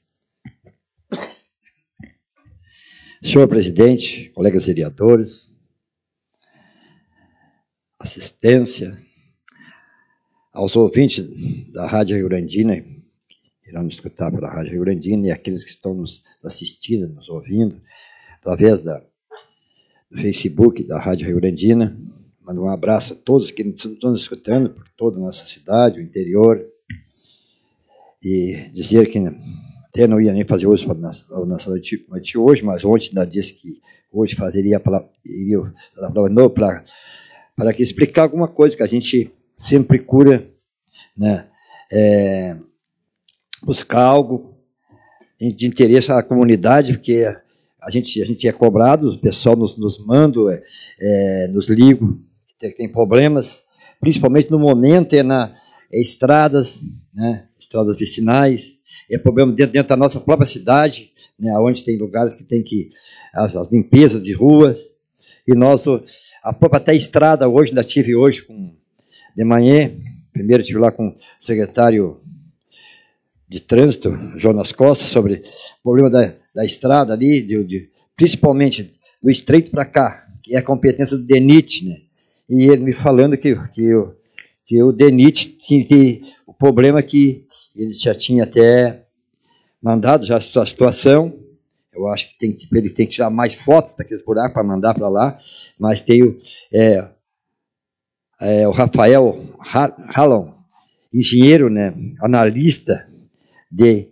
Senhor presidente, colegas vereadores, assistência, aos ouvintes da Rádio Rio Grandina, que irão nos escutar pela Rádio Rio Grandina, e aqueles que estão nos assistindo, nos ouvindo, através do Facebook da Rádio Rio Grandina. Mando um abraço a todos que estão nos escutando por toda a nossa cidade, o interior, e dizer que até não ia nem fazer hoje para a nossa noite hoje, mas ontem ainda disse que hoje iria para que explicar alguma coisa que a gente sempre cura, né? Buscar algo de interesse à comunidade, porque a gente é cobrado, o pessoal nos manda, nos liga, que tem problemas, principalmente no momento estradas, né? Estradas vicinais, problema dentro da nossa própria cidade, né? Onde tem lugares que tem que as limpezas de ruas, e a própria até estrada hoje, ainda tive hoje de manhã, primeiro estive lá com o secretário de trânsito, Jonas Costa, sobre o problema da estrada ali, principalmente do Estreito para cá, que é a competência do DENIT, né? E ele me falando que o DENIT tinha o problema que ele já tinha até mandado já a situação. Eu acho que ele tem que tirar mais fotos daqueles buracos para mandar para lá, mas tem o Rafael Hallon, engenheiro, né, analista de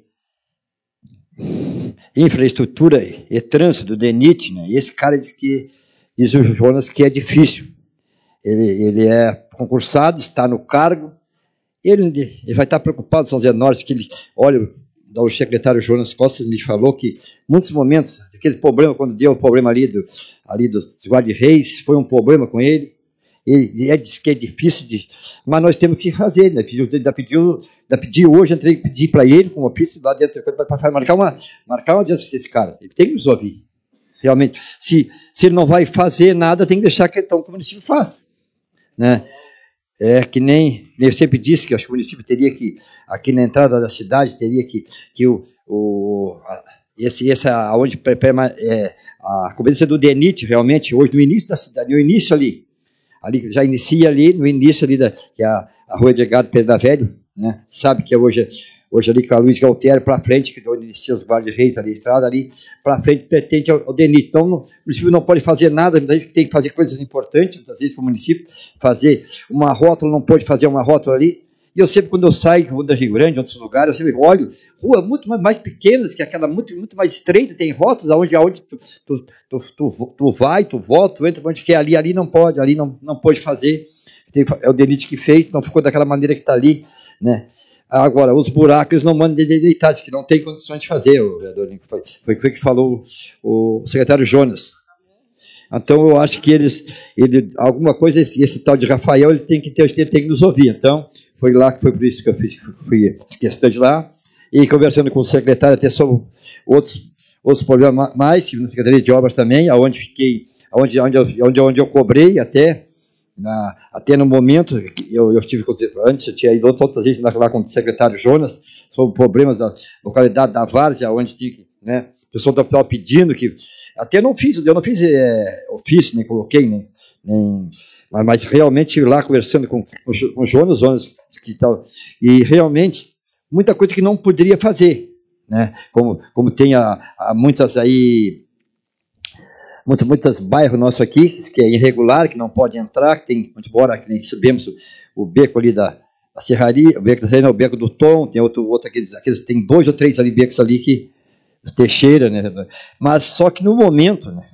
infraestrutura e trânsito do DENIT, né, e esse cara diz o Jonas que é difícil. Ele é concursado, está no cargo, ele vai estar preocupado, São Zé Norte, que o secretário Jonas Costa me falou que muitos momentos, aquele problema, quando deu o problema ali do guarda-reis, foi um problema com ele, ele disse que é difícil, mas nós temos que fazer, né? Pedi hoje, entrei e pedi para ele, com um ofício lá dentro, para marcar uma audiência para esse cara, ele tem que nos ouvir. Realmente, se ele não vai fazer nada, tem que deixar que então, o município faça, né? É que nem eu sempre disse que acho que o município teria que, aqui na entrada da cidade, teria que onde a competência do DENIT, realmente, hoje no início da cidade, no início ali já inicia ali, no início ali, que é a Rua Edgardo Pedra Velho, né? Sabe que hoje ali com a Luiz Galtieri para frente, que onde inicia os guarda-reis ali, a estrada ali, para frente, pretende ao DENIT. Então, o município não pode fazer nada, muitas vezes tem que fazer coisas importantes, muitas vezes para o município, fazer uma rótula, não pode fazer uma rótula ali, E eu sempre, quando eu saio, vou da Rio Grande, em outros lugares, eu sempre olho ruas muito mais pequenas, que aquela muito mais estreita, tem rotas onde tu vai, tu volta, tu entra onde quer, ali não pode, ali não pode fazer. É o DENIT que fez, então ficou daquela maneira que está ali, né? Agora, os buracos eles não mandam deitados, que não tem condições de fazer, o vereador Lincoln. Foi o que falou o secretário Jonas. Então, eu acho que alguma coisa, esse tal de Rafael, ele tem que nos ouvir. Então, foi por isso que eu fui questão de lá, e conversando com o secretário até sobre outros problemas mais, tive na Secretaria de Obras também, onde eu cobrei até no momento, eu tive, antes eu tinha ido outras vezes lá com o secretário Jonas, sobre problemas da localidade da Várzea, onde tinha, né, o pessoal estava pedindo que, até eu não fiz ofício, nem coloquei, mas realmente lá conversando com o Jonas que tal, e realmente, muita coisa que não poderia fazer, né, como tem muitas aí, muitos bairros nossos aqui, que é irregular, que não pode entrar, que tem, embora que nem sabemos o beco ali da Serraria, o beco do Tom, tem outro aqueles, tem 2 ou 3 ali, becos ali que Teixeira, né? Mas só que no momento, né,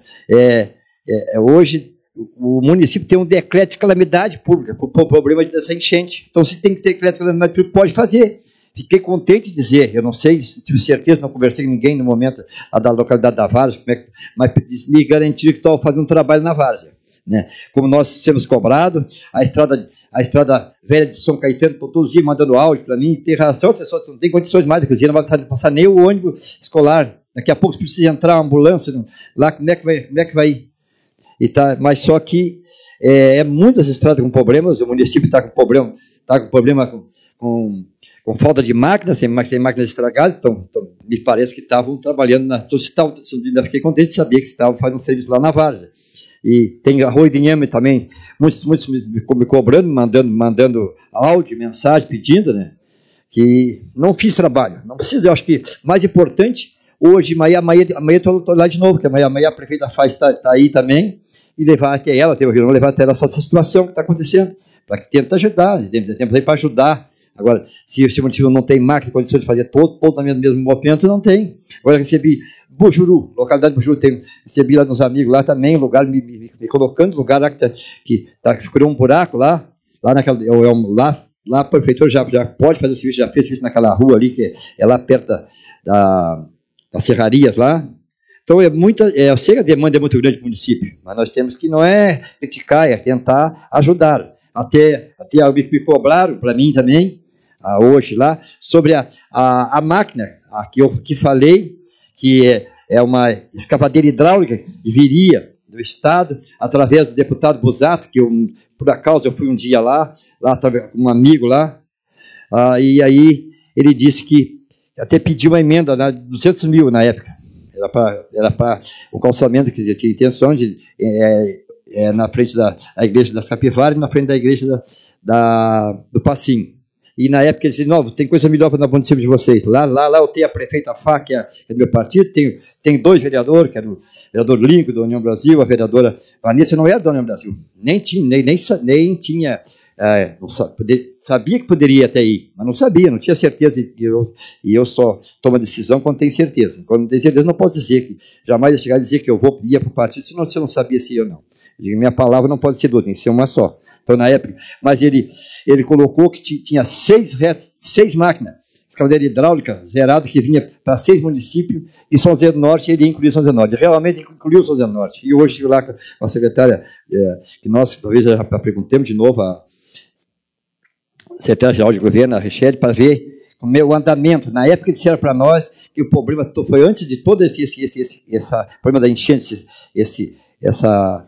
hoje o município tem um decreto de calamidade pública por problema dessa enchente. Então, se tem que ter decreto de calamidade pública, pode fazer. Fiquei contente de dizer, eu não sei, tive certeza, não conversei com ninguém no momento da localidade da Várzea, mas me garantiu que estava fazendo um trabalho na Várzea, né? Como nós temos cobrado, a estrada velha de São Caetano, todos os dias mandando áudio para mim, tem razão, você só não tem condições mais, daqui a dia não vai passar nem o ônibus escolar, daqui a pouco precisa entrar uma ambulância lá, como é que vai ir? Mas só que muitas estradas com problemas, o município está com problema com falta de máquinas, tem máquinas estragadas, então me parece que estavam trabalhando, ainda fiquei contente de saber que estavam fazendo um serviço lá na Várzea. E tem arroz de inhame também, muitos me cobrando, mandando áudio, mensagem, pedindo, né, que não fiz trabalho, não precisa, eu acho que mais importante, hoje, amanhã estou lá de novo, que amanhã a prefeita está aí também, e levar até ela, levar até ela essa situação que está acontecendo, para que tente ajudar, tem tempo aí para ajudar. Agora, se o município não tem máquina, condições de fazer todo no mesmo movimento, não tem. Agora, recebi Bujuru, localidade de Bujuru, recebi lá nos amigos lá também, lugar, me colocando, lugar lá que criou um buraco lá a prefeitura já pode fazer o serviço, já fez o serviço naquela rua ali, que é lá perto das serrarias lá. Então, eu sei que a demanda é muito grande para o município, mas nós temos que não é criticar, é tentar ajudar. Até me cobraram, para mim também, hoje lá, sobre a máquina, que eu falei, que é uma escavadeira hidráulica que viria do Estado, através do deputado Busato, que por acaso eu fui um dia lá com um amigo lá, e aí ele disse que até pediu uma emenda, 200 mil na época, era para o calçamento, que tinha intenção de... na frente da igreja das Capivaras e na frente da igreja do Passinho. E na época ele disse, não, tem coisa melhor para o município de vocês. Lá eu tenho a prefeita Fá, que é do meu partido, tem 2 vereadores, que era o vereador Lincoln, da União Brasil, a vereadora Vanessa, não era da União Brasil, nem tinha, sabia que poderia até ir, mas não sabia, não tinha certeza, e eu só tomo a decisão quando tenho certeza. Quando não tenho certeza, não posso dizer que, jamais ia chegar a dizer que eu ia para o partido, senão você não sabia se ia ou não. Minha palavra não pode ser duas, tem que ser uma só. Então, na época, mas ele colocou que tinha 6 máquinas, escavadeira hidráulica zerada, que vinha para 6 municípios, e São José do Norte, ele incluiu São José do Norte. Realmente incluiu São José do Norte. E hoje estive lá com a secretária, que nós talvez já perguntemos de novo, a secretária-geral de governo, a Richelle, para ver o meu andamento. Na época disseram para nós que o problema foi antes de todo esse problema da enchente, essa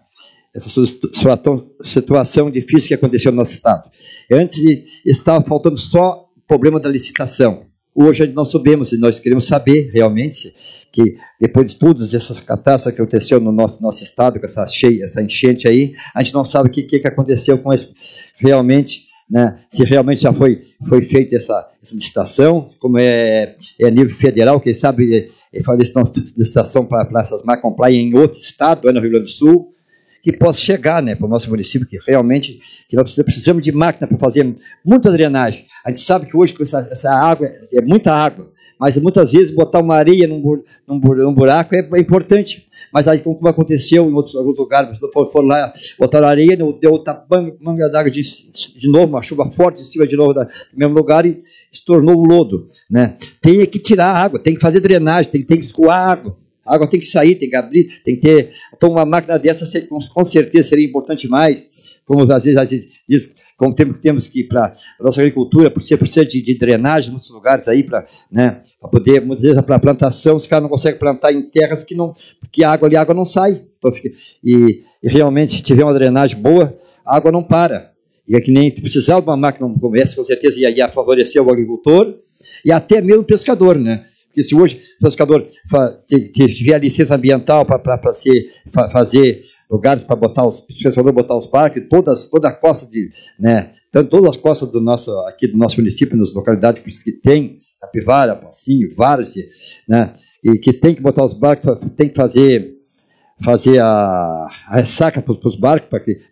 situação difícil que aconteceu no nosso estado. Antes estava faltando só o problema da licitação. Hoje nós sabemos, e nós queremos saber realmente que depois de todas essas catástrofes que aconteceu no nosso estado, com essa enchente aí, a gente não sabe o que aconteceu com isso realmente, né? Se realmente já foi feita essa licitação, como é nível federal, quem sabe faz licitação para essas máquinas comprar em outro estado, no Rio Grande do Sul. que possa chegar, né, para o nosso município, que realmente que nós precisamos de máquina para fazer muita drenagem. A gente sabe que hoje com essa água é muita água, mas muitas vezes botar uma areia num buraco é importante. Mas aí, como aconteceu em alguns lugares, foram lá, botaram areia, deu outra manga d'água de novo, uma chuva forte em cima de novo do mesmo lugar e se tornou um lodo, né? Tem que tirar a água, tem que fazer drenagem, tem que escoar a água. A água tem que sair, tem que abrir, tem que ter. Então, uma máquina dessa, com certeza, seria importante mais. Como às vezes diz, como temos que ir para a nossa agricultura, precisa de drenagem em muitos lugares aí, para, né, poder, muitas vezes, para a plantação, os caras não conseguem plantar em terras porque a água não sai. Então, e realmente, se tiver uma drenagem boa, a água não para. E é que nem precisar de uma máquina como essa, com certeza ia favorecer o agricultor e até mesmo o pescador, né? Porque se hoje o pescador tiver a licença ambiental para fazer lugares para botar o pescador botar os barcos, toda a costa né, todas as costas aqui do nosso município, nas localidades que tem Capivara, Passinho, Várzea, né, e que tem que botar os barcos, tem que fazer a ressaca para os barcos,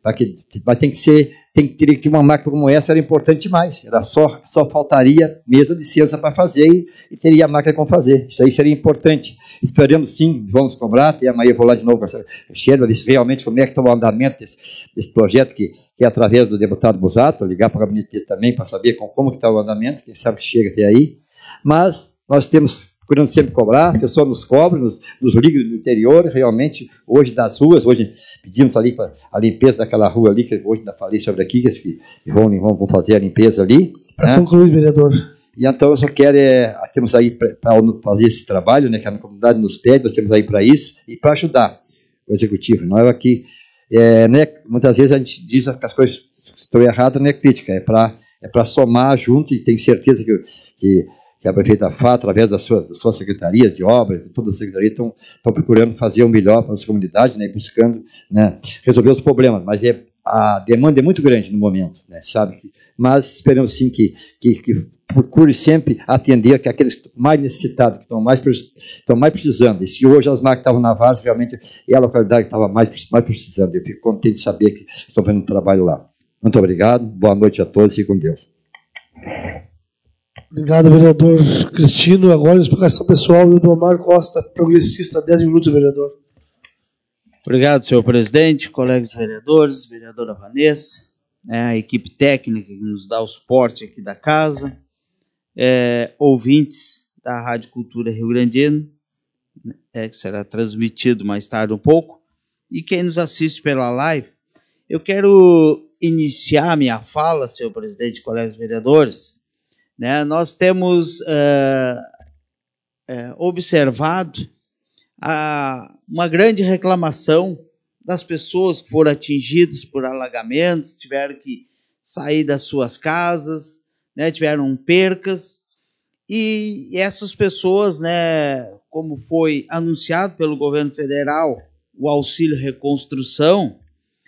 teria que ter uma máquina como essa, era importante demais. Era só faltaria mesmo licença para fazer e teria a máquina como fazer. Isso aí seria importante. Esperamos sim, vamos cobrar, até amanhã eu vou lá de novo com a Sheila, ver realmente como é que está o andamento desse projeto, que é através do deputado Busato, ligar para o gabinete dele também para saber como que está o andamento, quem sabe que chega até aí. Mas nós procurando sempre cobrar, as pessoas nos cobram, nos ligam do interior, realmente, hoje das ruas, hoje pedimos ali para a limpeza daquela rua ali, que hoje ainda falei sobre aqui, que vão fazer a limpeza ali. Para concluir, vereador. E então eu só quero, temos aí para fazer esse trabalho, né, que a comunidade nos pede, nós temos aí para isso, e para ajudar o executivo. Não é aqui, né, muitas vezes a gente diz que as coisas estão erradas, não é crítica, é para somar junto, e tenho certeza que a prefeita Fá, através da sua secretaria de obras, toda a secretaria, estão procurando fazer o melhor para as comunidades, né, buscando, né, resolver os problemas, mas a demanda é muito grande no momento, né, sabe? Mas esperamos sim que procure sempre atender que aqueles mais necessitados, que estão mais precisando. E se hoje as máquinas estavam na Várzea, realmente é a localidade que estava mais precisando. Eu fico contente de saber que estão fazendo um trabalho lá. Muito obrigado, boa noite a todos e com Deus. Obrigado, vereador Cristino. Agora, explicação pessoal do Omar Costa, progressista, 10 minutos, vereador. Obrigado, senhor presidente, colegas vereadores, vereadora Vanessa, a equipe técnica que nos dá o suporte aqui da casa, ouvintes da Rádio Cultura Rio Grandino, que será transmitido mais tarde um pouco, e quem nos assiste pela live. Eu quero iniciar minha fala, senhor presidente, colegas vereadores. Nós temos observado uma grande reclamação das pessoas que foram atingidas por alagamentos, tiveram que sair das suas casas, né, tiveram percas, e essas pessoas, né, como foi anunciado pelo governo federal, o auxílio reconstrução,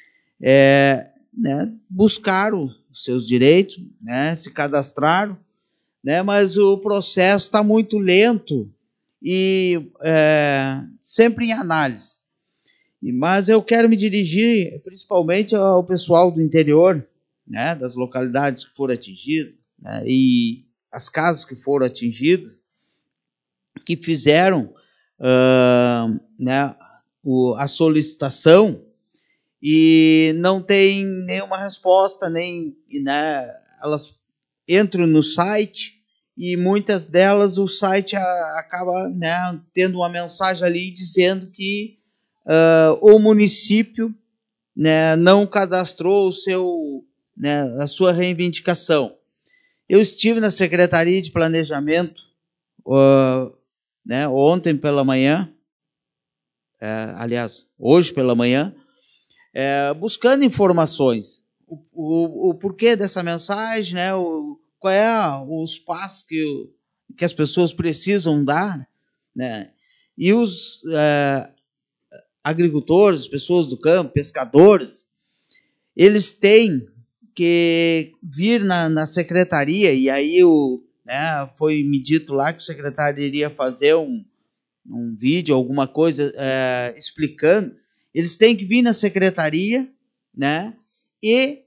né, buscaram seus direitos, né, se cadastraram, né, mas o processo está muito lento e sempre em análise. Mas eu quero me dirigir principalmente ao pessoal do interior, né, das localidades que foram atingidas, né, e as casas que foram atingidas, que fizeram né, a solicitação e não tem nenhuma resposta, né, elas entram no site e muitas delas o site acaba, né, tendo uma mensagem ali dizendo que o município, né, não cadastrou a sua reivindicação. Eu estive na Secretaria de Planejamento né, ontem pela manhã, aliás, hoje pela manhã, buscando informações. O porquê dessa mensagem, né, qual é os passos que as pessoas precisam dar, né, e os agricultores, pessoas do campo, pescadores, eles têm que vir na secretaria, e aí foi me dito lá que o secretário iria fazer um vídeo, alguma coisa explicando, Eles têm que vir na secretaria, né, e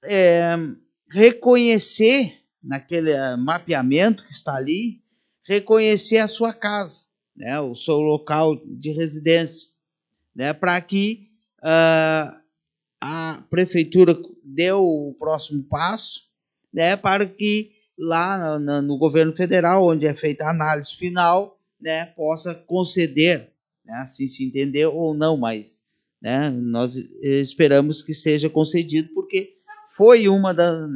reconhecer, naquele mapeamento que está ali, reconhecer a sua casa, né, o seu local de residência, né, para que a prefeitura dê o próximo passo, né, para que lá no governo federal, onde é feita a análise final, né, possa conceder, né, assim se entender ou não, mas, né, nós esperamos que seja concedido, porque foi uma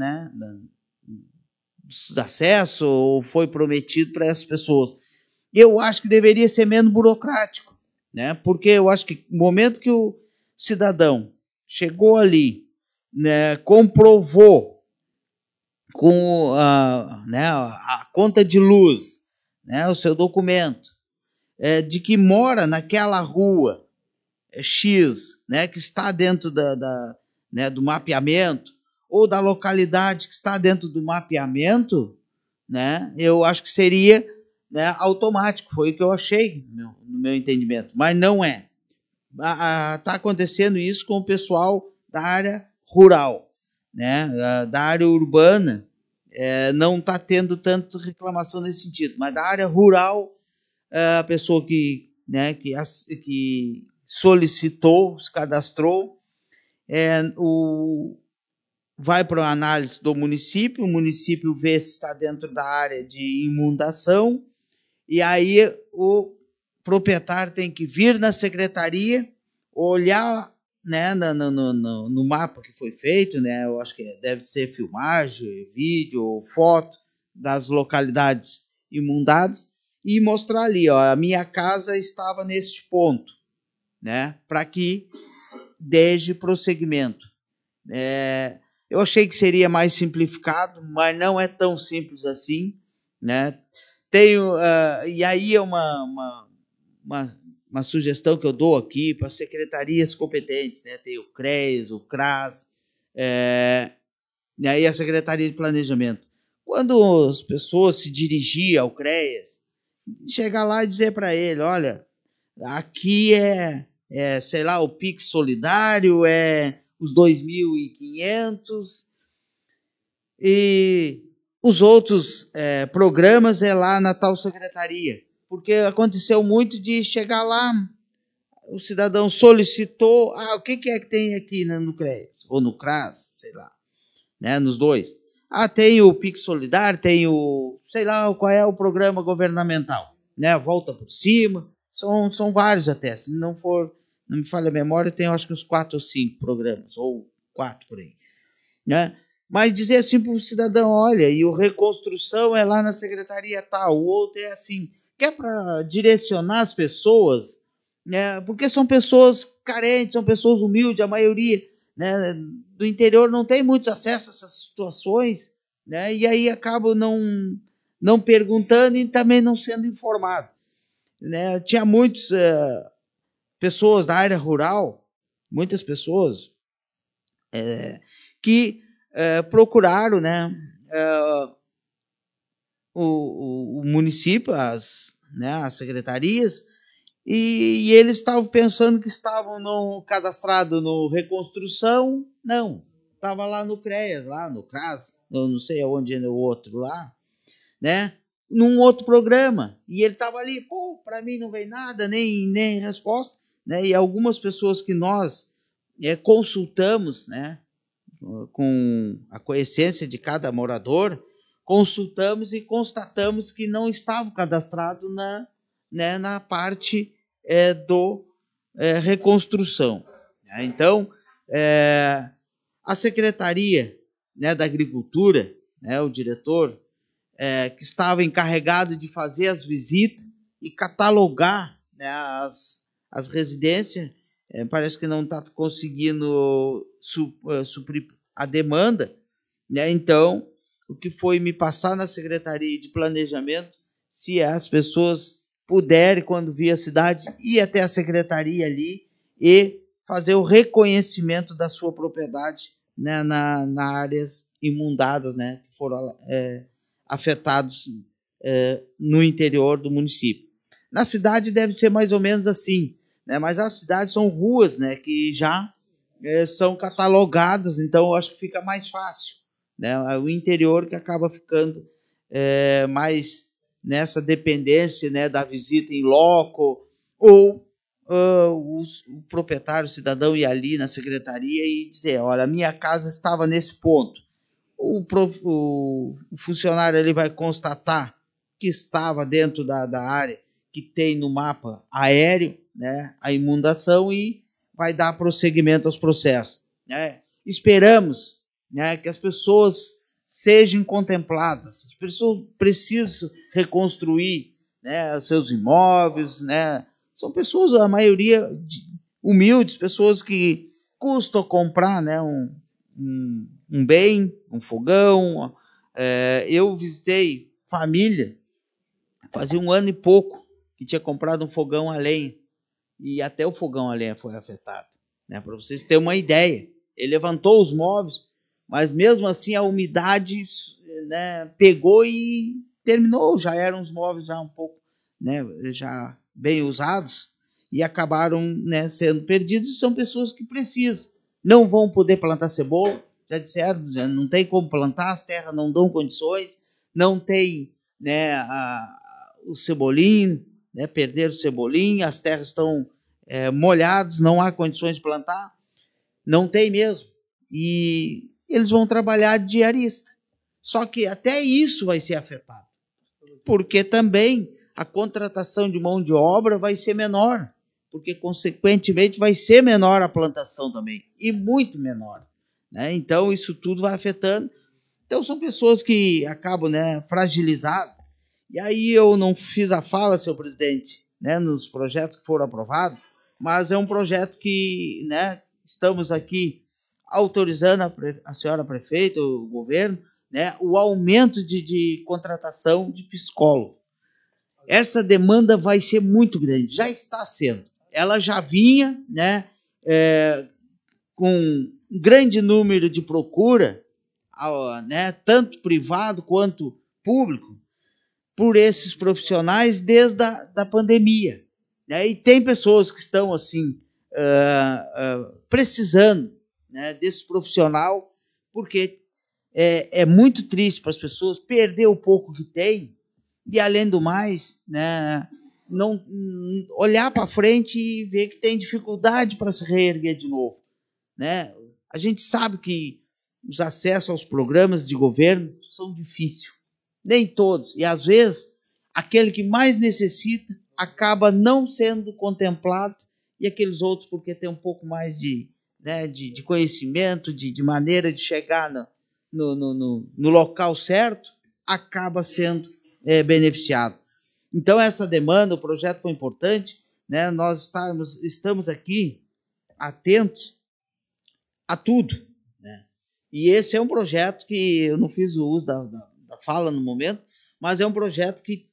dos acessos, ou foi prometido para essas pessoas. Eu acho que deveria ser menos burocrático, né, porque eu acho que no momento que o cidadão chegou ali, né, comprovou com a conta de luz, né, o seu documento, de que mora naquela rua X, né, que está dentro do mapeamento, ou da localidade que está dentro do mapeamento, né, eu acho que seria, né, automático. Foi o que eu achei no meu entendimento, mas não é. Está acontecendo isso com o pessoal da área rural, né, da área urbana, não está tendo tanta reclamação nesse sentido, mas da área rural, a pessoa que solicitou, se cadastrou, vai para a análise do município, o município vê se está dentro da área de inundação, e aí o proprietário tem que vir na secretaria, olhar, né, no mapa que foi feito, né, eu acho que deve ser filmagem, vídeo ou foto das localidades inundadas, e mostrar ali, ó, a minha casa estava neste ponto, né, para que desde prosseguimento. Eu achei que seria mais simplificado, mas não é tão simples assim, né? E aí é uma sugestão que eu dou aqui para as secretarias competentes, né? Tem o CREAS, o CRAS, e aí a Secretaria de Planejamento. Quando as pessoas se dirigirem ao CREAS, chegar lá e dizer para ele, olha, aqui sei lá, o Pix Solidário, os 2.500, e os outros programas lá na tal secretaria. Porque aconteceu muito de chegar lá, o cidadão solicitou, o que é que tem aqui no CREAS, ou no CRAS, sei lá, né, nos dois. Tem o Pix Solidário, tem sei lá, qual é o programa governamental, né, volta por cima, são vários até, se não me falha a memória, tem acho que uns 4 ou 5 programas, ou 4 por aí, né? Mas dizer assim para o cidadão, olha, e o reconstrução é lá na secretaria tal, o outro é assim, que é para direcionar as pessoas, né? Porque são pessoas carentes, são pessoas humildes, a maioria, né, do interior não tem muito acesso a essas situações, né? E aí acabam não perguntando e também não sendo informado, né? Tinha muitas pessoas da área rural, muitas pessoas que procuraram, né, o município, as secretarias, e eles estavam pensando que estavam cadastrados no Reconstrução, não, estava lá no CREAS, lá no CRAS, eu não sei aonde é o outro lá, né, num outro programa, e ele estava ali, para mim não veio nada, nem resposta, né, e algumas pessoas que nós consultamos, né, com a quiescência de cada morador, consultamos e constatamos que não estavam cadastrados na parte do reconstrução. Então, a Secretaria, né, da Agricultura, né, o diretor, que estava encarregado de fazer as visitas e catalogar, né, as residências, parece que não está conseguindo suprir a demanda, né? Então, o que foi me passar na Secretaria de Planejamento, se as pessoas puderem, quando vir a cidade, ir até a Secretaria ali e fazer o reconhecimento da sua propriedade, né, nas áreas inundadas, né, que foram afetados no interior do município. Na cidade deve ser mais ou menos assim, né? Mas as cidades são ruas, né, que já são catalogadas, então eu acho que fica mais fácil, né? O interior que acaba ficando mais nessa dependência, né, da visita em loco, ou o proprietário, o cidadão ir ali na secretaria e dizer, olha, a minha casa estava nesse ponto. O funcionário ele vai constatar que estava dentro da área que tem no mapa aéreo, né, a inundação, e vai dar prosseguimento aos processos, né? Esperamos, né, que as pessoas sejam contempladas. As pessoas precisam reconstruir, né, os seus imóveis, né? São pessoas, a maioria humildes, pessoas que custam comprar, né, um bem, um fogão. Eu visitei família, fazia 1 ano e pouco, que tinha comprado um fogão a lenha, e até o fogão a lenha foi afetado, né? Para vocês terem uma ideia. Ele levantou os móveis, mas mesmo assim a umidade, né, pegou e terminou. Já eram os móveis já um pouco, né, já bem usados, e acabaram, né, sendo perdidos. E são pessoas que precisam. Não vão poder plantar cebola, já disseram, já não tem como plantar, as terras não dão condições, não tem, né, o cebolinho, né, perderam o cebolinho, as terras estão molhadas, não há condições de plantar, não tem mesmo. E eles vão trabalhar de diarista. Só que até isso vai ser afetado, porque também a contratação de mão de obra vai ser menor, porque consequentemente vai ser menor a plantação também, e muito menor, né? Então isso tudo vai afetando. Então são pessoas que acabam, né, fragilizadas. E aí eu não fiz a fala, senhor presidente, né, nos projetos que foram aprovados, mas é um projeto que, né, estamos aqui autorizando a senhora prefeita, o governo, né, o aumento de contratação de psicólogo. Essa demanda vai ser muito grande, já está sendo. Ela já vinha, né, com um grande número de procura, né, tanto privado quanto público, por esses profissionais desde a pandemia, né? E tem pessoas que estão assim precisando, né, desse profissional, porque é muito triste para as pessoas perder o pouco que tem e, além do mais, né, não olhar para frente e ver que tem dificuldade para se reerguer de novo, né? A gente sabe que os acessos aos programas de governo são difíceis, nem todos, e às vezes aquele que mais necessita acaba não sendo contemplado, e aqueles outros, porque tem um pouco mais de conhecimento, de maneira de chegar no local certo, acaba sendo beneficiado. Então essa demanda, o projeto foi importante, né? Nós estamos aqui atentos a tudo, né? E esse é um projeto que eu não fiz o uso da fala no momento, mas é um projeto que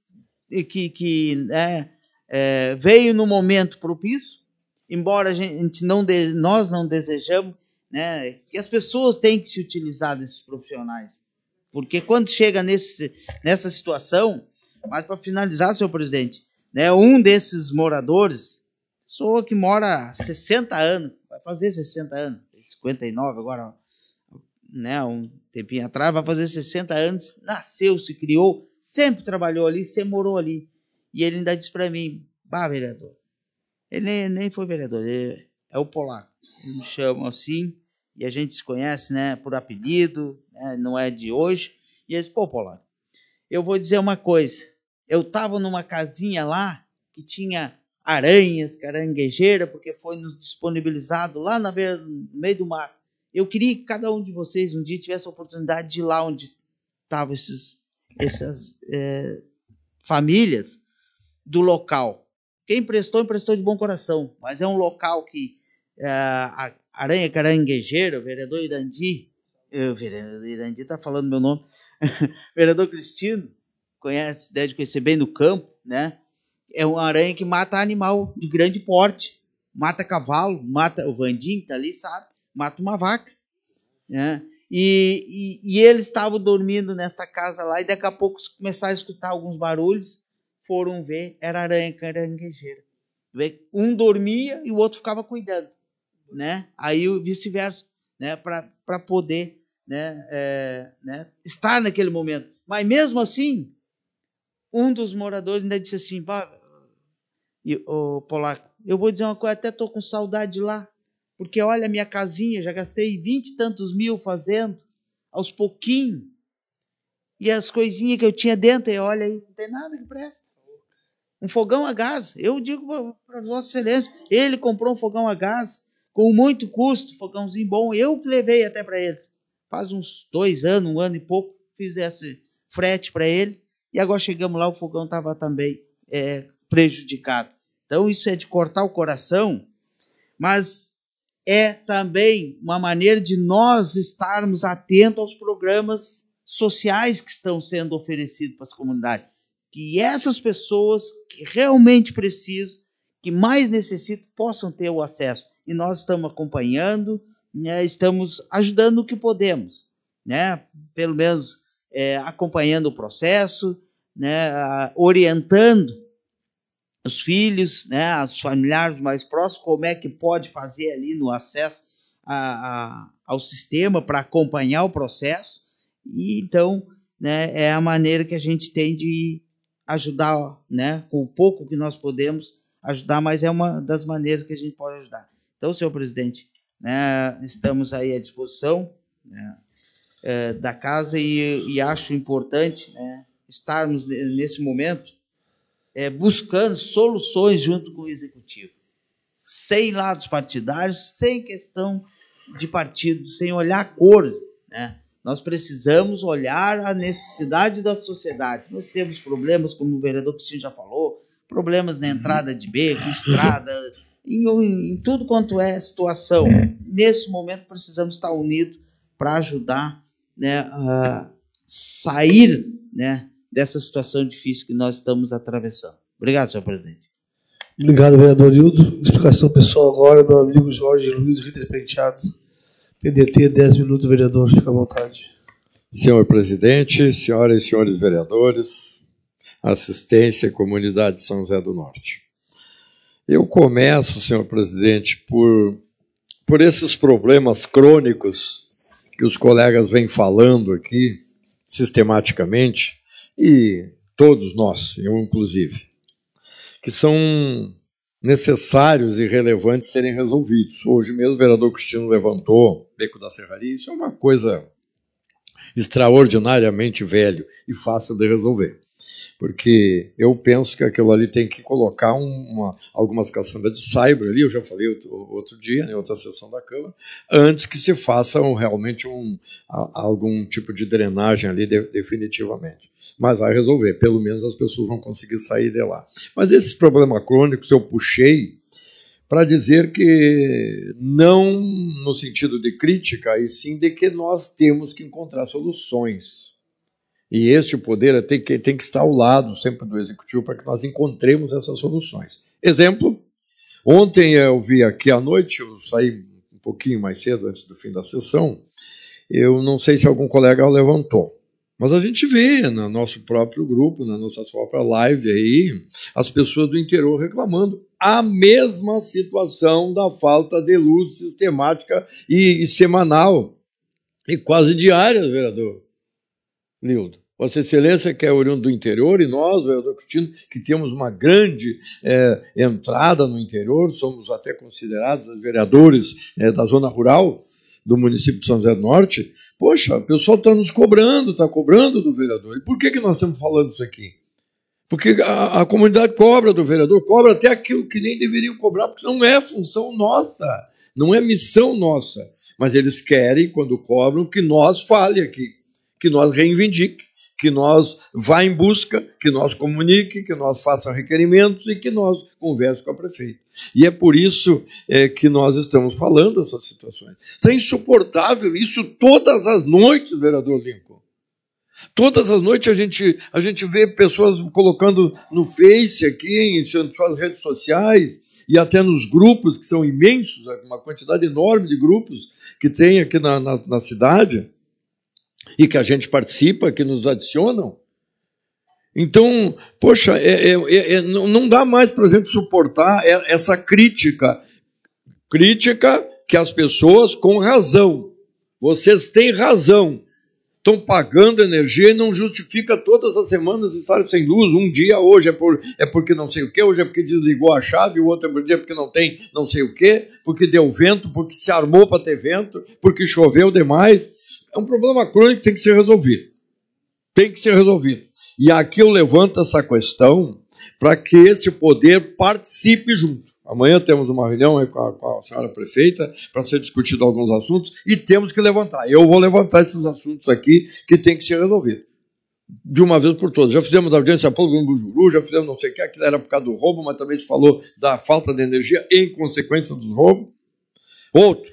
veio no momento propício, embora nós não desejamos, né, que as pessoas têm que se utilizar desses profissionais, porque quando chega nessa situação, mas para finalizar, senhor presidente, né, um desses moradores, pessoa que mora há 60 anos, vai fazer 60 anos, 59 agora, né, um tempinho atrás, vai fazer 60 anos, nasceu, se criou, sempre trabalhou ali, sempre morou ali. E ele ainda disse para mim, vereador, ele nem foi vereador, ele é o polaco, eles me chamam assim, e a gente se conhece, né, por apelido, né, não é de hoje. E ele disse, polaco, eu vou dizer uma coisa, eu estava numa casinha lá, que tinha aranhas, caranguejeira, porque foi nos disponibilizado lá no meio do mar. Eu queria que cada um de vocês um dia tivesse a oportunidade de ir lá onde estavam essas famílias do local. Quem emprestou de bom coração, mas é um local que a aranha caranguejeira, o vereador Irandi está falando meu nome, vereador Cristino, deve conhecer bem no campo, né? É uma aranha que mata animal de grande porte, mata cavalo, mata o Vandinho, tá ali, sabe? Mata uma vaca, né? E eles estavam dormindo nesta casa lá, e daqui a pouco começaram a escutar alguns barulhos, foram ver, era aranha caranguejeira. Um dormia e o outro ficava cuidando, né? Aí vice-versa, né? Para poder, né, estar naquele momento. Mas mesmo assim, um dos moradores ainda disse assim: Polaco, eu vou dizer uma coisa, até estou com saudade de lá, porque olha a minha casinha, já gastei 20 e tantos mil fazendo, aos pouquinhos, e as coisinhas que eu tinha dentro, e olha aí, não tem nada que presta. Um fogão a gás, eu digo para Vossa Excelência, ele comprou um fogão a gás, com muito custo, fogãozinho bom, eu que levei até para eles. Faz uns 2 anos, 1 ano e pouco, fiz esse frete para ele, e agora chegamos lá, o fogão estava também prejudicado. Então isso é de cortar o coração, mas é também uma maneira de nós estarmos atentos aos programas sociais que estão sendo oferecidos para as comunidades. Que essas pessoas que realmente precisam, que mais necessitam, possam ter o acesso. E nós estamos acompanhando, né, estamos ajudando o que podemos, né, pelo menos acompanhando o processo, né, orientando os filhos, né, os familiares mais próximos, como é que pode fazer ali no acesso ao sistema para acompanhar o processo. E então, né, é a maneira que a gente tem de ajudar, né, com o pouco que nós podemos ajudar, mas é uma das maneiras que a gente pode ajudar. Então, senhor presidente, né, estamos aí à disposição, né, da casa e acho importante, né, estarmos nesse momento buscando soluções junto com o executivo, sem lados partidários, sem questão de partido, sem olhar cores, né? Nós precisamos olhar a necessidade da sociedade. Nós temos problemas, como o vereador Cristina já falou, problemas na entrada de beco, estrada, em tudo quanto é situação. Nesse momento precisamos estar unidos para ajudar, né, a sair, né, dessa situação difícil que nós estamos atravessando. Obrigado, senhor presidente. Obrigado, vereador Hildo. Explicação pessoal agora, meu amigo Jorge Luiz Ritter Penteado. PDT, 10 minutos, vereador, fica à vontade. Senhor presidente, senhoras e senhores vereadores, assistência, comunidade de São José do Norte. Eu começo, senhor presidente, por esses problemas crônicos que os colegas vêm falando aqui, sistematicamente, e todos nós, eu inclusive, que são necessários e relevantes serem resolvidos. Hoje mesmo o vereador Cristino levantou Beco da Serraria, isso é uma coisa extraordinariamente velho e fácil de resolver. Porque eu penso que aquilo ali tem que colocar algumas caçambas de cyber ali, eu já falei outro dia, em outra sessão da Câmara, antes que se faça realmente algum tipo de drenagem ali definitivamente. Mas vai resolver, pelo menos as pessoas vão conseguir sair de lá. Mas esses problemas crônicos eu puxei para dizer que não no sentido de crítica, e sim de que nós temos que encontrar soluções. E este poder tem que estar ao lado sempre do Executivo para que nós encontremos essas soluções. Exemplo, ontem eu vi aqui à noite, eu saí um pouquinho mais cedo, antes do fim da sessão, eu não sei se algum colega levantou, mas a gente vê no nosso próprio grupo, na nossa própria live aí, as pessoas do interior reclamando a mesma situação da falta de luz sistemática e semanal, e quase diária, vereador Nildo. Vossa Excelência, que é oriundo do interior, e nós, vereador Cristino, que temos uma grande entrada no interior, somos até considerados vereadores da zona rural do município de São José do Norte. Poxa, o pessoal está nos cobrando, está cobrando do vereador. E por que nós estamos falando isso aqui? Porque a comunidade cobra do vereador, cobra até aquilo que nem deveriam cobrar, porque não é função nossa, não é missão nossa. Mas eles querem, quando cobram, que nós fale aqui, que nós reivindique, que nós vá em busca, que nós comunique, que nós façamos requerimentos e que nós conversemos com a prefeita. E é por isso que nós estamos falando dessas situações. É insuportável isso todas as noites, vereador Lincoln. Todas as noites a gente vê pessoas colocando no Face aqui, em suas redes sociais, e até nos grupos, que são imensos, uma quantidade enorme de grupos que tem aqui na cidade, e que a gente participa, que nos adicionam, Então, poxa, não dá mais para a gente suportar essa crítica que as pessoas, com razão, vocês têm razão, estão pagando energia e não justifica todas as semanas estarem sem luz. Um dia hoje é porque não sei o quê, hoje é porque desligou a chave, o outro é porque não tem não sei o quê, porque deu vento, porque se armou para ter vento, porque choveu demais. É um problema crônico que tem que ser resolvido. Tem que ser resolvido. E aqui eu levanto essa questão para que este poder participe junto. Amanhã temos uma reunião com a senhora prefeita para ser discutido alguns assuntos e temos que levantar. Eu vou levantar esses assuntos aqui que tem que ser resolvido de uma vez por todas. Já fizemos audiência pública no Bujuru, já fizemos não sei o que, aquilo era por causa do roubo, mas também se falou da falta de energia em consequência do roubo. Outro,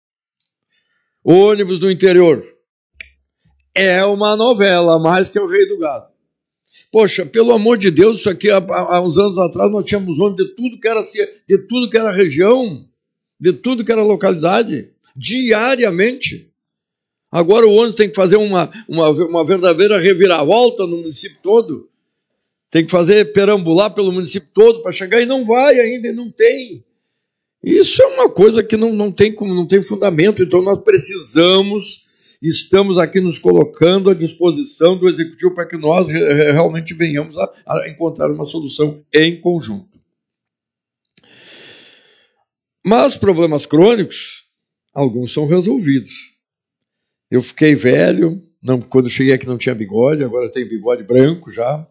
ônibus do interior. É uma novela, mais que o Rei do Gado. Poxa, pelo amor de Deus, isso aqui há uns anos atrás nós tínhamos ônibus de tudo que era região, de tudo que era localidade, diariamente. Agora o ônibus tem que fazer uma verdadeira reviravolta no município todo. Tem que perambular pelo município todo para chegar e não vai ainda, e não tem. Isso é uma coisa que não tem fundamento, então nós estamos aqui nos colocando à disposição do Executivo para que nós realmente venhamos a encontrar uma solução em conjunto. Mas problemas crônicos, alguns são resolvidos. Eu fiquei velho, quando cheguei aqui não tinha bigode, agora tem bigode branco já.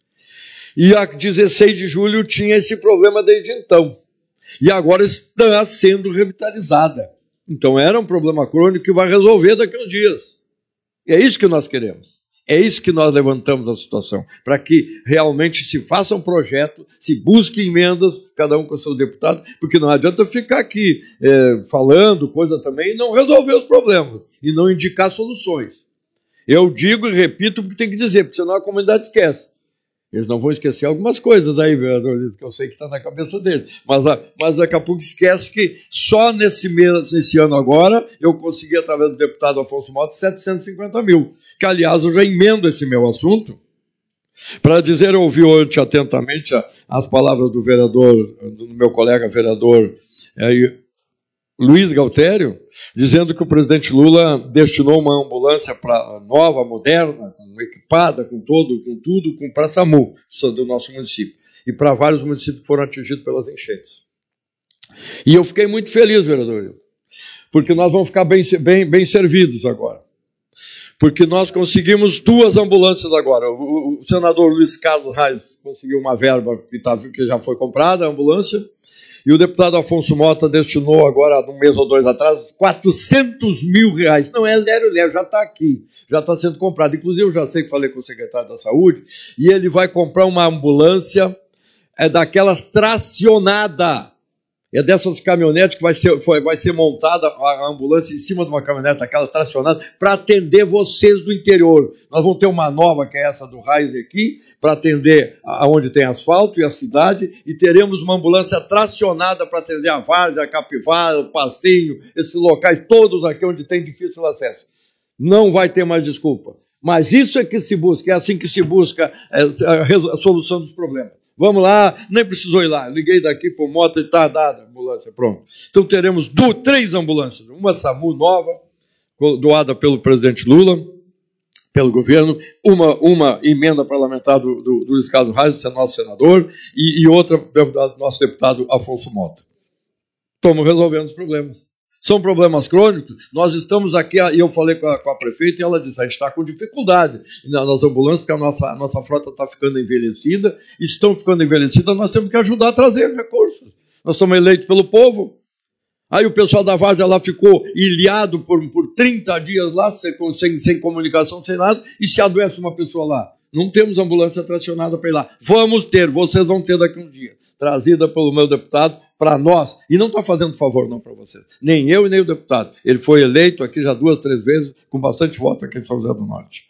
E a 16 de julho tinha esse problema desde então. E agora está sendo revitalizada. Então era um problema crônico que vai resolver daqui a uns dias. E é isso que nós queremos. É isso que nós levantamos a situação. Para que realmente se faça um projeto, se busque emendas, cada um com o seu deputado, porque não adianta ficar aqui falando coisa também e não resolver os problemas, e não indicar soluções. Eu digo e repito porque tem que dizer, porque senão a comunidade esquece. Eles não vão esquecer algumas coisas aí, vereador, que eu sei que está na cabeça deles. Mas daqui a pouco esquece que só nesse ano agora, eu consegui, através do deputado Afonso Mota, 750 mil. Que, aliás, eu já emendo esse meu assunto para dizer, eu ouvi ontem atentamente as palavras do meu colega vereador Luiz Galtério, dizendo que o presidente Lula destinou uma ambulância nova, moderna, equipada, com tudo, para SAMU, do nosso município, e para vários municípios que foram atingidos pelas enchentes. E eu fiquei muito feliz, vereador, porque nós vamos ficar bem servidos agora. Porque nós conseguimos 2 ambulâncias agora. O senador Luiz Carlos Reis conseguiu uma verba que já foi comprada, a ambulância, e o deputado Afonso Mota destinou agora, um mês ou 2 atrás, 400 mil reais. Não é lero, já está aqui, já está sendo comprado. Inclusive, eu já sei que falei com o secretário da Saúde, e ele vai comprar uma ambulância daquelas tracionada. É dessas caminhonetes que vai ser montada a ambulância em cima de uma caminhonete, aquela tracionada, para atender vocês do interior. Nós vamos ter uma nova, que é essa do Raiz aqui, para atender aonde tem asfalto e a cidade, e teremos uma ambulância tracionada para atender a Várzea, a Capivara, o Passinho, esses locais todos aqui onde tem difícil acesso. Não vai ter mais desculpa. Mas isso é que se busca, é assim que se busca a solução dos problemas. Vamos lá, nem precisou ir lá. Liguei daqui para o Mota e está dada a ambulância, pronto. Então teremos 3 ambulâncias. Uma SAMU nova, doada pelo presidente Lula, pelo governo, uma emenda parlamentar do Luiz Carlos Reis, que é nosso senador, e outra do nosso deputado Afonso Mota. Estamos resolvendo os problemas. São problemas crônicos. Nós estamos aqui, e eu falei com a prefeita, e ela disse, a gente está com dificuldade nas ambulâncias, porque a nossa frota está ficando envelhecida, e estão ficando envelhecidas, nós temos que ajudar a trazer recursos. Nós estamos eleitos pelo povo. Aí o pessoal da Várzea lá ficou ilhado por 30 dias lá, sem comunicação, sem nada, e se adoece uma pessoa lá. Não temos ambulância tracionada para ir lá. Vamos ter, vocês vão ter daqui a um dia. Trazida pelo meu deputado para nós. E não está fazendo favor não para vocês. Nem eu e nem o deputado. Ele foi eleito aqui já 2, 3 vezes, com bastante voto aqui em São José do Norte.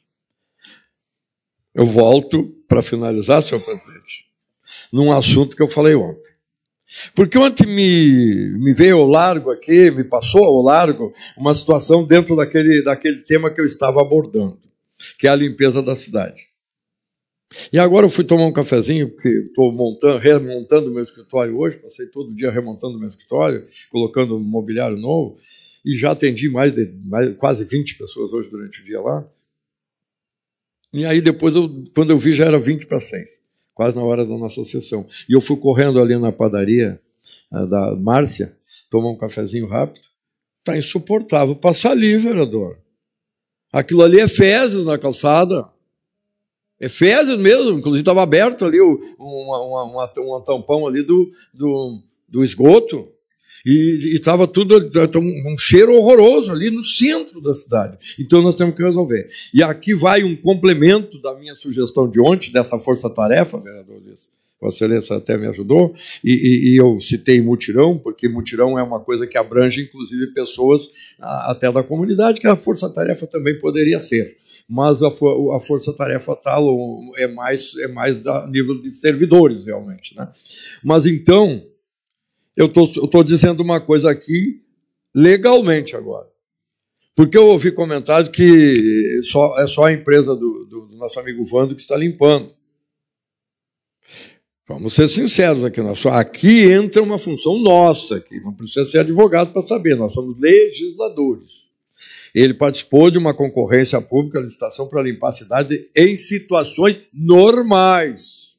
Eu volto para finalizar, senhor presidente, num assunto que eu falei ontem. Porque ontem me veio ao largo aqui, me passou ao largo, uma situação dentro daquele tema que eu estava abordando, que é a limpeza da cidade. E agora eu fui tomar um cafezinho, porque estou remontando o meu escritório hoje, passei todo dia remontando o meu escritório, colocando um mobiliário novo, e já atendi quase 20 pessoas hoje durante o dia lá. E aí depois, quando eu vi, já era 20 para 6, quase na hora da nossa sessão. E eu fui correndo ali na padaria da Márcia, tomar um cafezinho rápido. Está insuportável passar ali, vereador. Aquilo ali é fezes na calçada. É fezes mesmo, inclusive estava aberto ali um tampão ali do esgoto. E estava tudo um cheiro horroroso ali no centro da cidade. Então nós temos que resolver. E aqui vai um complemento da minha sugestão de ontem, dessa força-tarefa, vereador Luiz. Vossa Excelência até me ajudou, e eu citei mutirão, porque mutirão é uma coisa que abrange, inclusive, pessoas até da comunidade, que a força-tarefa também poderia ser. Mas a força-tarefa tal é mais a nível de servidores, realmente, né? Mas então, eu estou dizendo uma coisa aqui, legalmente agora. Porque eu ouvi comentário que é só a empresa do nosso amigo Vando que está limpando. Vamos ser sinceros aqui. Aqui entra uma função nossa, que não precisa ser advogado para saber, nós somos legisladores. Ele participou de uma concorrência pública, licitação para limpar a cidade em situações normais.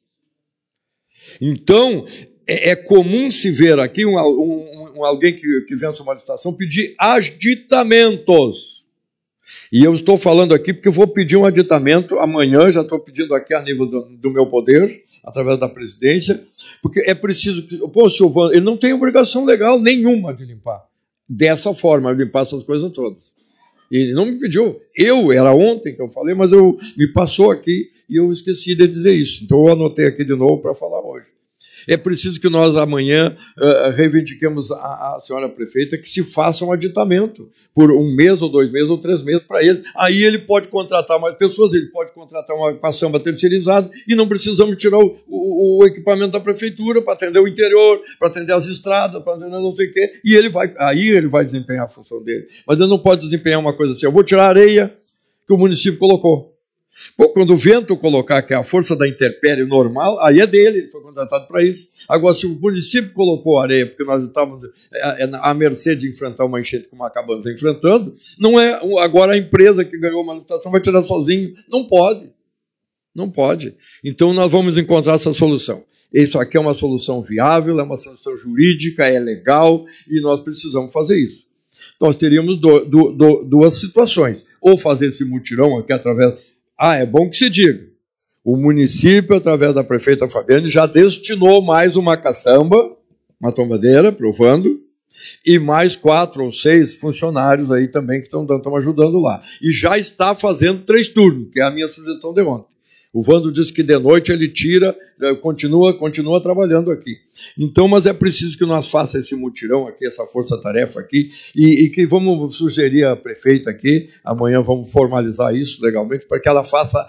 Então, é comum se ver aqui alguém que vença uma licitação pedir aditamentos. E eu estou falando aqui porque eu vou pedir um aditamento amanhã, já estou pedindo aqui a nível do meu poder, através da presidência, porque é preciso que... Pô, Silvano, ele não tem obrigação legal nenhuma de limpar. Dessa forma, limpar essas coisas todas. Ele não me pediu. Era ontem que eu falei, mas me passou aqui e eu esqueci de dizer isso. Então eu anotei aqui de novo para falar hoje. É preciso que nós amanhã reivindiquemos a senhora prefeita que se faça um aditamento por 1 mês, ou 2 meses, ou 3 meses para ele. Aí ele pode contratar mais pessoas, ele pode contratar uma caçamba terceirizada e não precisamos tirar o equipamento da prefeitura para atender o interior, para atender as estradas, para atender não sei o quê. E aí ele vai desempenhar a função dele. Mas ele não pode desempenhar uma coisa assim, eu vou tirar a areia que o município colocou. Bom, quando o vento colocar que é a força da intempérie normal, aí é dele, ele foi contratado para isso. Agora, se o município colocou areia, porque nós estávamos à mercê de enfrentar uma enchente como acabamos enfrentando, não é agora a empresa que ganhou uma licitação vai tirar sozinho. Não pode. Não pode. Então nós vamos encontrar essa solução. Isso aqui é uma solução viável, é uma solução jurídica, é legal, e nós precisamos fazer isso. Nós teríamos duas situações. Ou fazer esse mutirão aqui através... é bom que se diga. O município, através da prefeita Fabiane, já destinou mais uma caçamba, uma tombadeira, provando, e mais 4 ou 6 funcionários aí também que estão ajudando lá. E já está fazendo 3 turnos, que é a minha sugestão de ontem. O Vando disse que de noite ele tira, continua trabalhando aqui. Então, mas é preciso que nós façamos esse mutirão aqui, essa força-tarefa aqui, e que vamos sugerir à prefeita aqui, amanhã vamos formalizar isso legalmente, para que ela faça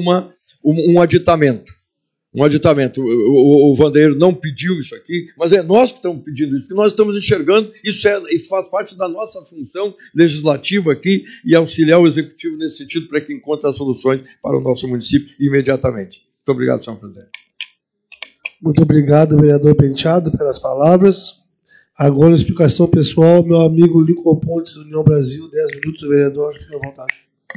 um aditamento. Um aditamento. O Vandeiro não pediu isso aqui, mas é nós que estamos pedindo isso, porque nós estamos enxergando, isso faz parte da nossa função legislativa aqui e auxiliar o Executivo nesse sentido para que encontre as soluções para o nosso município imediatamente. Muito obrigado, senhor presidente. Muito obrigado, vereador Penteado, pelas palavras. Agora, explicação pessoal, meu amigo Lincoln Pontes, União Brasil, 10 minutos, vereador, fique à vontade.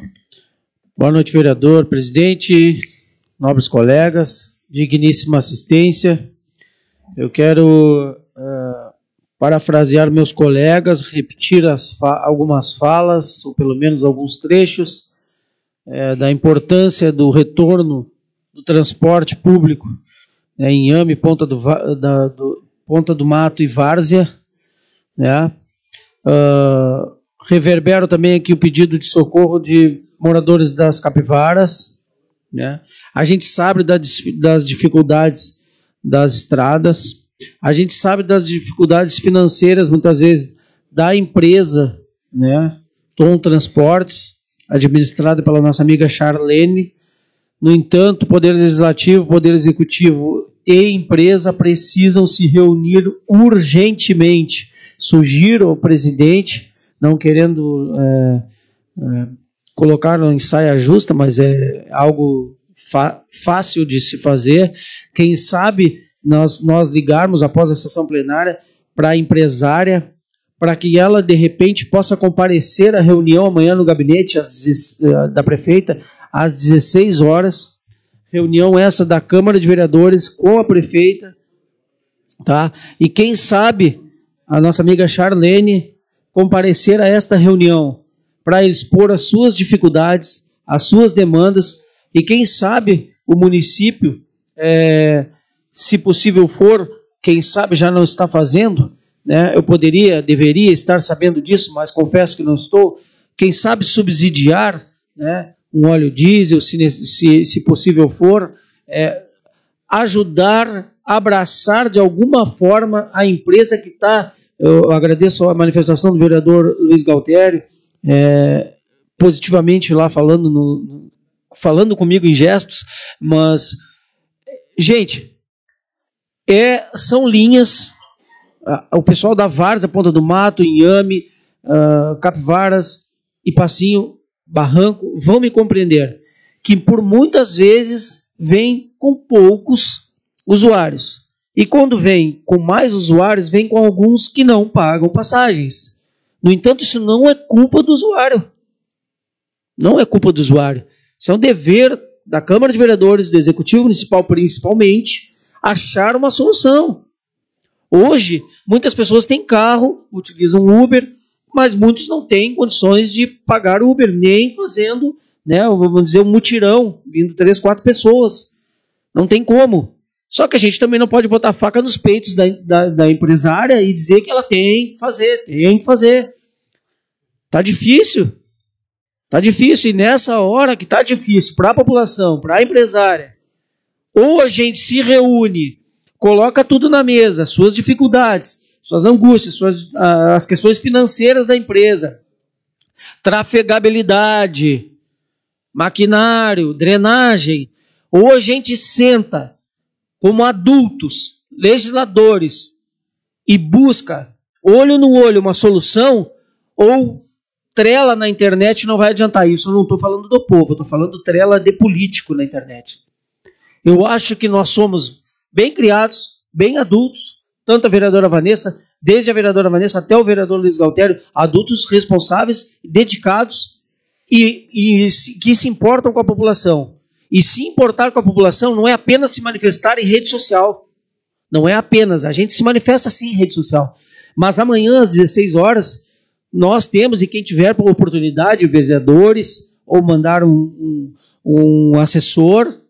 Boa noite, vereador, presidente, nobres colegas. Digníssima assistência, eu quero parafrasear meus colegas, repetir algumas falas, ou pelo menos alguns trechos, da importância do retorno do transporte público em Inhame, Ponta do Mato e Várzea. Né? Reverbero também aqui o pedido de socorro de moradores das Capivaras. Né? A gente sabe das dificuldades das estradas, a gente sabe das dificuldades financeiras, muitas vezes, da empresa, né? Tom Transportes, administrada pela nossa amiga Charlene. No entanto, Poder Legislativo, Poder Executivo e empresa precisam se reunir urgentemente. Sugiro ao presidente, não querendo colocar em saia justa, mas é algo fácil de se fazer. Quem sabe nós ligarmos após a sessão plenária para a empresária, para que ela, de repente, possa comparecer à reunião amanhã no gabinete da prefeita, às 16 horas. Reunião essa da Câmara de Vereadores com a prefeita. Tá? E quem sabe a nossa amiga Charlene comparecer a esta reunião para expor as suas dificuldades, as suas demandas, e quem sabe o município, se possível for, quem sabe já não está fazendo, né? Eu deveria estar sabendo disso, mas confesso que não estou. Quem sabe subsidiar, né, um óleo diesel, se possível for, ajudar, abraçar de alguma forma a empresa que está. Eu agradeço a manifestação do vereador Luiz Galtério, positivamente lá falando comigo em gestos, mas, gente, são linhas. O pessoal da Várzea, Ponta do Mato, Inhame, Capivaras, Ipacinho, Barranco, vão me compreender que por muitas vezes vem com poucos usuários. E quando vem com mais usuários, vem com alguns que não pagam passagens. No entanto, isso não é culpa do usuário. Não é culpa do usuário. Isso é um dever da Câmara de Vereadores, do Executivo Municipal principalmente, achar uma solução. Hoje, muitas pessoas têm carro, utilizam Uber, mas muitos não têm condições de pagar Uber, nem fazendo, né, vamos dizer, um mutirão, vindo 3, 4 pessoas. Não tem como. Só que a gente também não pode botar a faca nos peitos da empresária e dizer que ela tem que fazer. Tá difícil. Tá difícil. E nessa hora que tá difícil para a população, para a empresária, ou a gente se reúne, coloca tudo na mesa, suas dificuldades, suas angústias, as questões financeiras da empresa, trafegabilidade, maquinário, drenagem, ou a gente senta como adultos, legisladores, e busca, olho no olho, uma solução, ou trela na internet não vai adiantar. Isso eu não estou falando do povo, estou falando trela de político na internet. Eu acho que nós somos bem criados, bem adultos, tanto a vereadora Vanessa, desde a vereadora Vanessa até o vereador Luiz Galtério, adultos responsáveis, dedicados e que se importam com a população. E se importar com a população não é apenas se manifestar em rede social. Não é apenas. A gente se manifesta sim em rede social. Mas amanhã, às 16 horas, nós temos, e quem tiver por oportunidade, vereadores, ou mandar um assessor,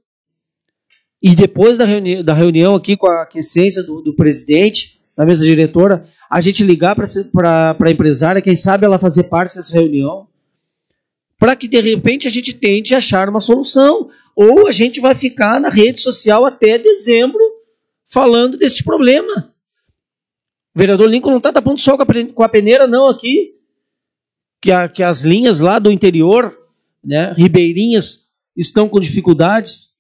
e depois da reunião aqui com a aquiescência do presidente, da mesa diretora, a gente ligar para a empresária, quem sabe ela fazer parte dessa reunião, para que de repente a gente tente achar uma solução. Ou a gente vai ficar na rede social até dezembro falando desse problema. O vereador Lincoln não está tapando sol com a peneira, não, aqui. Que as linhas lá do interior, né, ribeirinhas, estão com dificuldades.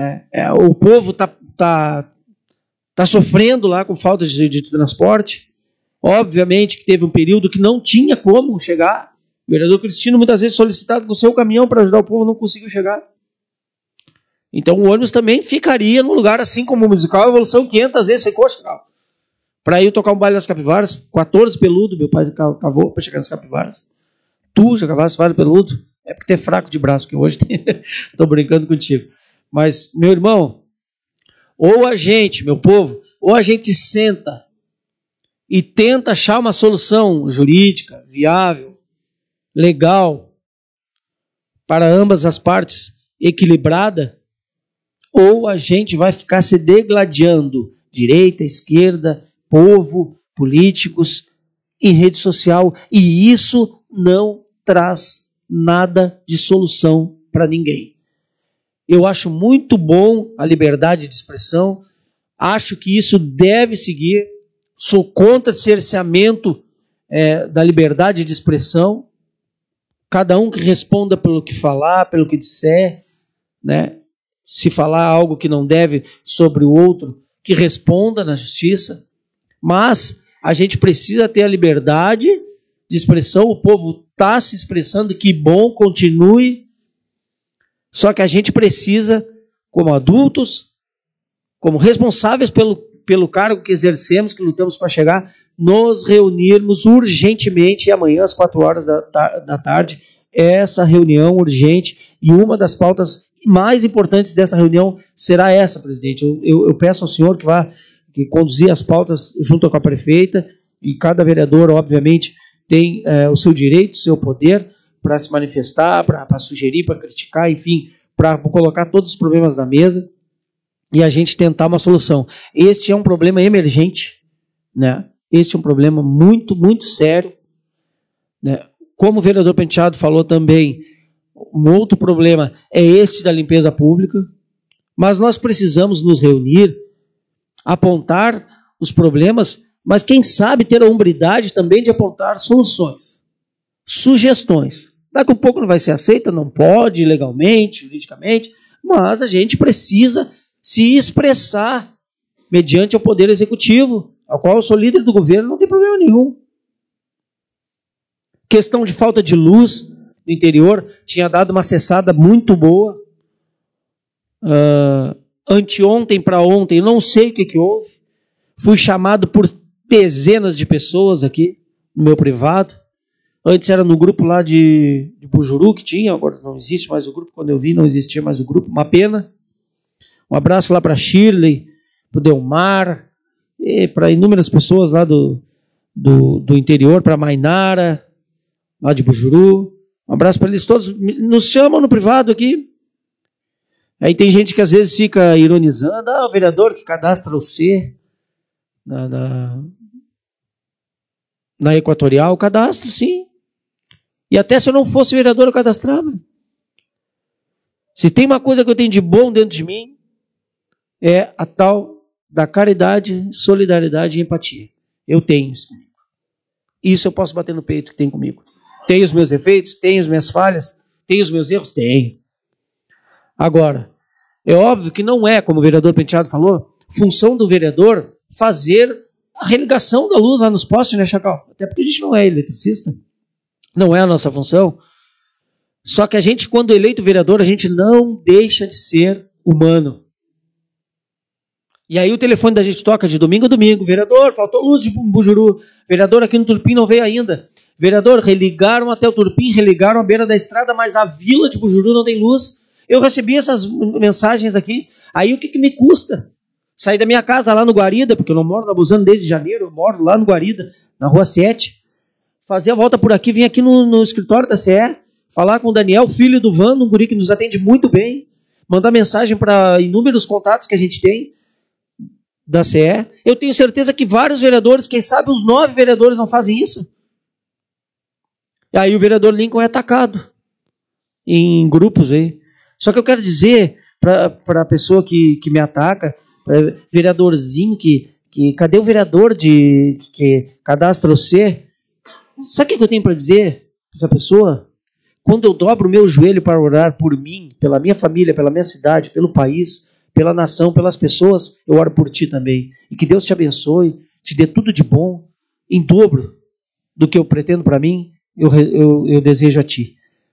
O povo está sofrendo lá com falta de transporte. Obviamente que teve um período que não tinha como chegar. O vereador Cristino, muitas vezes solicitado com o seu caminhão para ajudar o povo, não conseguiu chegar. Então o ônibus também ficaria num lugar assim como o Musical Evolução, 500 vezes sem coxa, para ir tocar um baile nas Capivaras, 14 peludo, meu pai cavou para chegar nas Capivaras. Tu já cavaste vários peludo? É porque tu é fraco de braço, que hoje estou brincando contigo. Mas, meu irmão, ou a gente, meu povo, ou a gente senta e tenta achar uma solução jurídica, viável, legal, para ambas as partes, equilibrada, ou a gente vai ficar se degladiando, direita, esquerda, povo, políticos, em rede social, e isso não traz nada de solução para ninguém. Eu acho muito bom a liberdade de expressão, acho que isso deve seguir, sou contra cerceamento da liberdade de expressão, cada um que responda pelo que falar, pelo que disser, né? Se falar algo que não deve sobre o outro, que responda na justiça, mas a gente precisa ter a liberdade de expressão, o povo está se expressando, que bom, continue, só que a gente precisa como adultos, como responsáveis pelo cargo que exercemos, que lutamos para chegar, nos reunirmos urgentemente amanhã às 4 horas da tarde. Essa reunião urgente, e uma das pautas mais importantes dessa reunião será essa, presidente. Eu peço ao senhor que conduzir as pautas junto com a prefeita, e cada vereador, obviamente, tem o seu direito, o seu poder para se manifestar, para sugerir, para criticar, enfim, para colocar todos os problemas na mesa e a gente tentar uma solução. Este é um problema emergente, né? Este é um problema muito, muito sério, né? Como o vereador Penteado falou também, um outro problema é esse da limpeza pública, mas nós precisamos nos reunir, apontar os problemas, mas quem sabe ter a hombridade também de apontar soluções, sugestões. Daqui a pouco não vai ser aceita, não pode, legalmente, juridicamente, mas a gente precisa se expressar mediante o Poder Executivo, ao qual eu sou líder do governo, não tem problema nenhum. Questão de falta de luz no interior, tinha dado uma cessada muito boa. Anteontem para ontem, não sei o que houve. Fui chamado por dezenas de pessoas aqui, no meu privado. Antes era no grupo lá de Bujuru que tinha, agora não existe mais o grupo. Quando eu vi, não existia mais o grupo, uma pena. Um abraço lá para Shirley, para o Delmar, e para inúmeras pessoas lá do interior, para Mainara, lá de Bujuru. Um abraço para eles todos. Nos chamam no privado aqui. Aí tem gente que às vezes fica ironizando, o vereador que cadastra o C na Equatorial, cadastro sim. E até se eu não fosse vereador eu cadastrava. Se tem uma coisa que eu tenho de bom dentro de mim, é a tal da caridade, solidariedade e empatia. Eu tenho isso comigo. Isso eu posso bater no peito que tem comigo. Tenho os meus defeitos, tenho as minhas falhas, tenho os meus erros? Tenho. Agora, é óbvio que não é, como o vereador Penteado falou, função do vereador fazer a religação da luz lá nos postes, né, Chacal? Até porque a gente não é eletricista. Não é a nossa função. Só que a gente, quando eleito vereador, a gente não deixa de ser humano. E aí o telefone da gente toca de domingo a domingo. Vereador, faltou luz de Bujuru. Vereador, aqui no Turpim não veio ainda. Vereador, religaram até o Turpim, religaram a beira da estrada, mas a vila de Bujuru não tem luz. Eu recebi essas mensagens aqui. Aí o que me custa? Sair da minha casa lá no Guarida, porque eu não moro na Busano desde janeiro, eu moro lá no Guarida, na Rua 7. Fazer a volta por aqui, vim aqui no escritório da CE, falar com o Daniel, filho do Vando, um guri que nos atende muito bem, mandar mensagem para inúmeros contatos que a gente tem da CE. Eu tenho certeza que vários vereadores, quem sabe os 9 vereadores não fazem isso. E aí o vereador Lincoln é atacado em grupos aí. Só que eu quero dizer para a pessoa que me ataca, vereadorzinho cadê o vereador que cadastra o C? Sabe o que eu tenho para dizer para essa pessoa? Quando eu dobro o meu joelho para orar por mim, pela minha família, pela minha cidade, pelo país, pela nação, pelas pessoas, eu oro por ti também. E que Deus te abençoe, te dê tudo de bom, em dobro do que eu pretendo para mim, eu desejo a ti.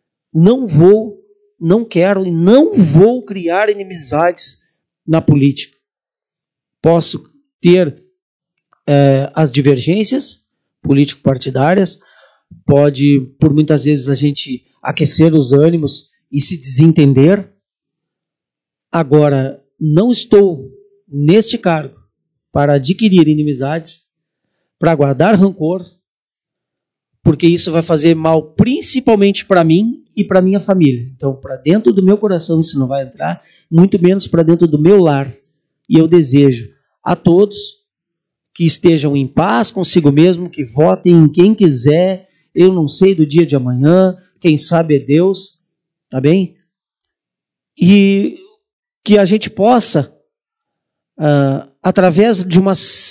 Não quero e não vou criar inimizades na política. Posso ter as divergências político-partidárias, pode, por muitas vezes, a gente aquecer os ânimos e se desentender. Agora, não estou neste cargo para adquirir inimizades, para guardar rancor, porque isso vai fazer mal principalmente para mim e para minha família. Então, para dentro do meu coração isso não vai entrar, muito menos para dentro do meu lar. E eu desejo a todos que estejam em paz consigo mesmo, que votem em quem quiser. Eu não sei do dia de amanhã, quem sabe é Deus, tá bem? E que a gente possa, através de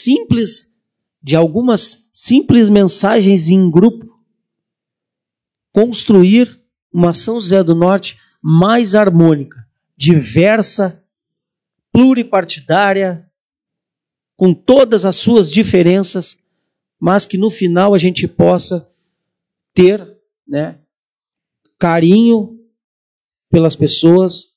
algumas simples mensagens em grupo, construir uma São José do Norte mais harmônica, diversa, pluripartidária, com todas as suas diferenças, mas que no final a gente possa ter, né, carinho pelas pessoas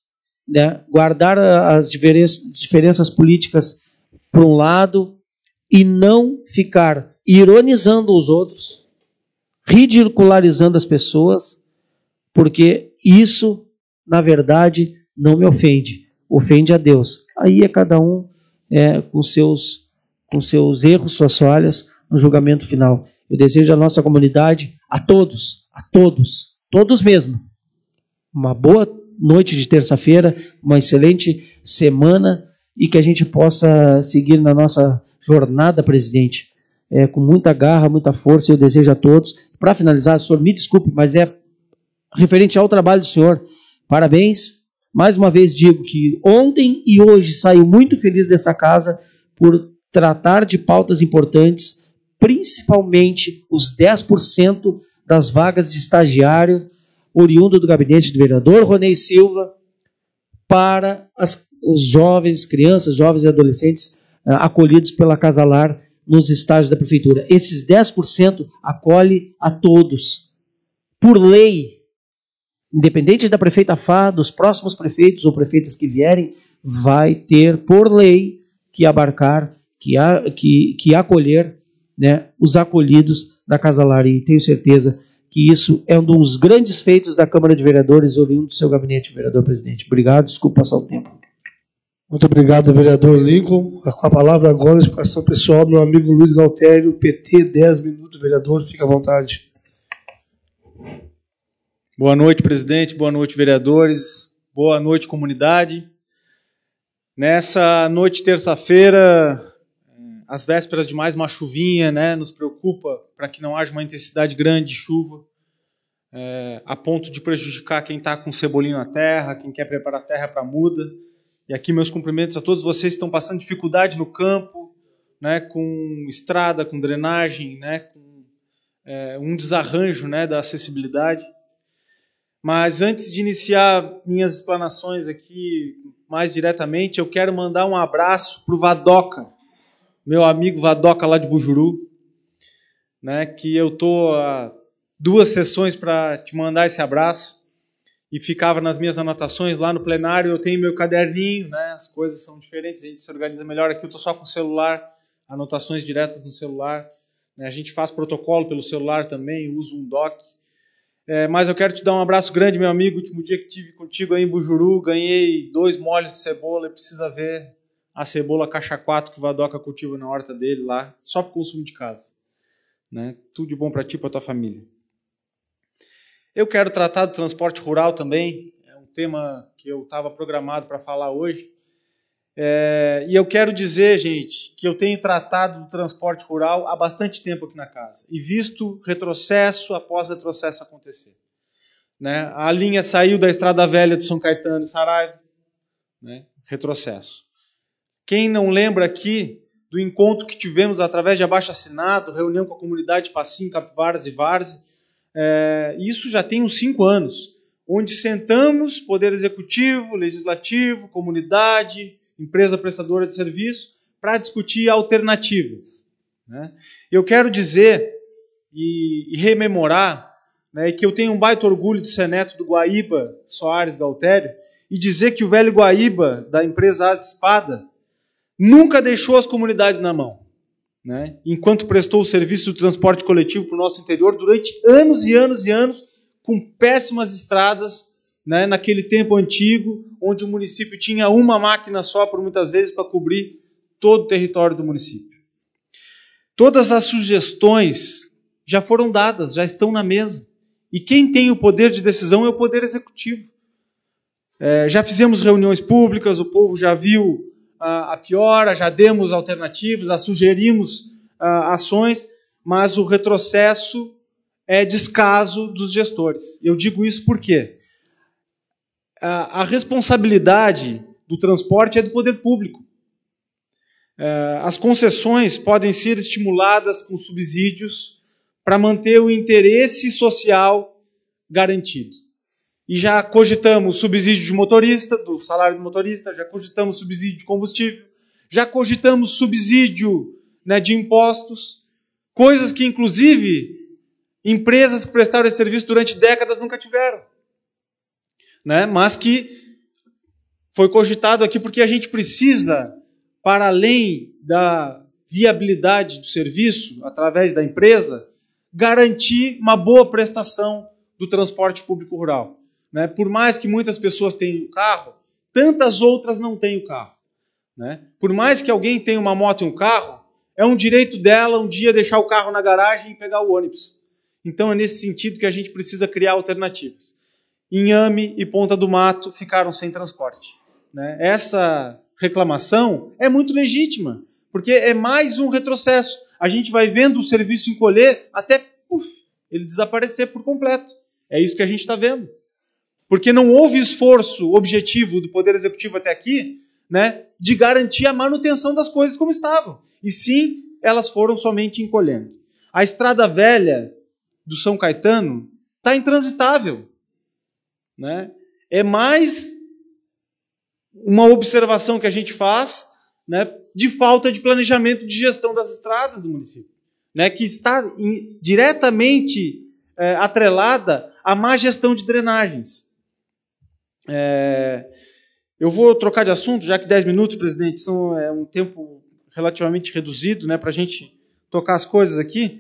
né, guardar as diferenças políticas por um lado e não ficar ironizando os outros, ridicularizando as pessoas, porque isso, na verdade, não me ofende, ofende a Deus. Aí é cada um com seus erros, suas falhas, no julgamento final. Eu desejo à nossa comunidade, a todos mesmo, uma boa noite de terça-feira, uma excelente semana e que a gente possa seguir na nossa jornada, presidente, com muita garra, muita força. Eu desejo a todos. Para finalizar, senhor, me desculpe, mas é referente ao trabalho do senhor. Parabéns. Mais uma vez digo que ontem e hoje saio muito feliz dessa casa por tratar de pautas importantes, principalmente os 10% das vagas de estagiário oriundo do gabinete do vereador Ronei Silva para os jovens, crianças, jovens e adolescentes acolhidos pela Casa Lar nos estágios da prefeitura. Esses 10% acolhe a todos. Por lei, independente da prefeita Fá, dos próximos prefeitos ou prefeitas que vierem, vai ter, por lei, que abarcar, que acolher, né, os acolhidos da Casa Lar. E tenho certeza que isso é um dos grandes feitos da Câmara de Vereadores, oriundo do seu gabinete, vereador presidente. Obrigado, desculpa passar o tempo. Muito obrigado, vereador Lincoln. Com a palavra agora, a explicação pessoal, meu amigo Luiz Galtério, PT, 10 minutos, vereador, fica à vontade. Boa noite, presidente, boa noite, vereadores, boa noite, comunidade. Nessa noite de terça-feira, às vésperas de mais uma chuvinha, né, nos preocupa para que não haja uma intensidade grande de chuva, a ponto de prejudicar quem está com cebolinho na terra, quem quer preparar a terra para a muda. E aqui meus cumprimentos a todos vocês que estão passando dificuldade no campo, né, com estrada, com drenagem, né, com um desarranjo, né, da acessibilidade. Mas antes de iniciar minhas explanações aqui mais diretamente, eu quero mandar um abraço para o Vadoca, meu amigo Vadoca lá de Bujuru, né, que eu estou há 2 sessões para te mandar esse abraço e ficava nas minhas anotações lá no plenário. Eu tenho meu caderninho, né, as coisas são diferentes, a gente se organiza melhor. Aqui eu estou só com o celular, anotações diretas no celular, né, a gente faz protocolo pelo celular também, uso um doc. Mas eu quero te dar um abraço grande, meu amigo. O último dia que estive contigo aí em Bujuru, ganhei 2 molhos de cebola e precisa ver a cebola caixa 4 que o Vadoca cultiva na horta dele lá, só para o consumo de casa. Né? Tudo de bom para ti e para tua família. Eu quero tratar do transporte rural também, é um tema que eu estava programado para falar hoje. E eu quero dizer, gente, que eu tenho tratado do transporte rural há bastante tempo aqui na casa e visto retrocesso após retrocesso acontecer. Né? A linha saiu da Estrada Velha de São Caetano e Saraiva, né? Retrocesso. Quem não lembra aqui do encontro que tivemos através de abaixo-assinado, reunião com a comunidade Passinho, Capivaras e Várzea, isso já tem uns 5 anos, onde sentamos, Poder Executivo, Legislativo, comunidade, empresa prestadora de serviço, para discutir alternativas. Né? Eu quero dizer e rememorar, né, que eu tenho um baita orgulho de ser neto do Guaíba Soares Galtério e dizer que o velho Guaíba, da empresa As de Espada, nunca deixou as comunidades na mão. Né? Enquanto prestou o serviço do transporte coletivo para o nosso interior durante anos e anos e anos, com péssimas estradas, né, naquele tempo antigo, onde o município tinha uma máquina só, por muitas vezes, para cobrir todo o território do município. Todas as sugestões já foram dadas, já estão na mesa. E quem tem o poder de decisão é o Poder Executivo. Já fizemos reuniões públicas, o povo já viu a piora, já demos alternativas, já sugerimos ações, mas o retrocesso é descaso dos gestores. Eu digo isso por quê? A responsabilidade do transporte é do poder público. As concessões podem ser estimuladas com subsídios para manter o interesse social garantido. E já cogitamos subsídio de motorista, do salário do motorista, já cogitamos subsídio de combustível, já cogitamos subsídio, né, de impostos, coisas que, inclusive, empresas que prestaram esse serviço durante décadas nunca tiveram. Né, mas que foi cogitado aqui porque a gente precisa, para além da viabilidade do serviço, através da empresa, garantir uma boa prestação do transporte público rural. Né? Por mais que muitas pessoas tenham o carro, tantas outras não têm o carro. Né? Por mais que alguém tenha uma moto e um carro, é um direito dela um dia deixar o carro na garagem e pegar o ônibus. Então é nesse sentido que a gente precisa criar alternativas. Inhame e Ponta do Mato ficaram sem transporte. Né? Essa reclamação é muito legítima, porque é mais um retrocesso. A gente vai vendo o serviço encolher até ele desaparecer por completo. É isso que a gente está vendo. Porque não houve esforço objetivo do Poder Executivo até aqui, né, de garantir a manutenção das coisas como estavam. E sim, elas foram somente encolhendo. A Estrada Velha do São Caetano está intransitável. Né? É mais uma observação que a gente faz, né, de falta de planejamento de gestão das estradas do município, né, que está diretamente atrelada à má gestão de drenagens. Eu vou trocar de assunto, já que 10 minutos, presidente, é um tempo relativamente reduzido, né, para a gente tocar as coisas aqui.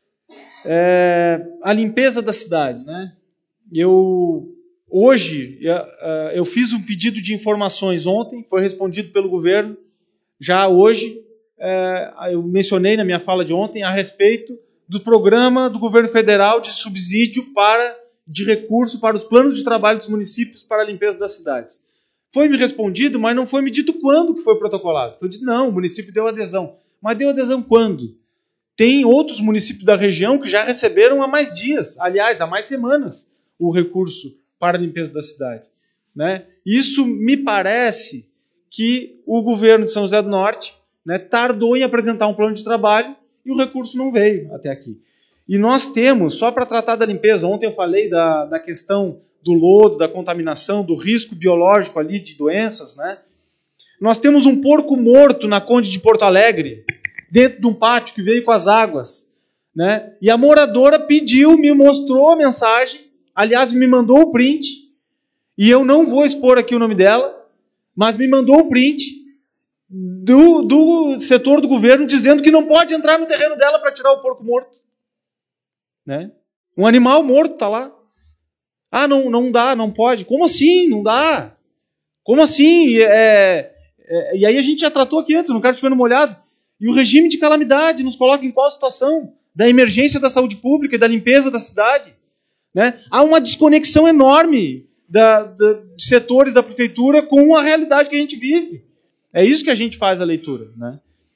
A limpeza da cidade. Né? Hoje, eu fiz um pedido de informações ontem, foi respondido pelo governo. Já hoje, eu mencionei na minha fala de ontem a respeito do programa do governo federal de subsídio de recurso para os planos de trabalho dos municípios para a limpeza das cidades. Foi-me respondido, mas não foi me dito quando que foi protocolado. Foi dito, não, o município deu adesão. Mas deu adesão quando? Tem outros municípios da região que já receberam há mais dias, aliás, há mais semanas, o recurso para a limpeza da cidade. Né? Isso me parece que o governo de São José do Norte, né, tardou em apresentar um plano de trabalho e o recurso não veio até aqui. E nós temos, só para tratar da limpeza, ontem eu falei da questão do lodo, da contaminação, do risco biológico ali de doenças, né? Nós temos um porco morto na Conde de Porto Alegre, dentro de um pátio que veio com as águas. Né? E a moradora pediu, me mostrou a mensagem, aliás, me mandou o print, e eu não vou expor aqui o nome dela, mas me mandou o print do setor do governo dizendo que não pode entrar no terreno dela para tirar o porco morto. Né? Um animal morto está lá. Ah, não dá, não pode. Como assim? Não dá. Como assim? E aí a gente já tratou aqui antes, não quero chover no molhado. E o regime de calamidade nos coloca em qual situação? Da emergência da saúde pública e da limpeza da cidade. Né? Há uma desconexão enorme de setores da prefeitura com a realidade que a gente vive. É isso que a gente faz a leitura. Né?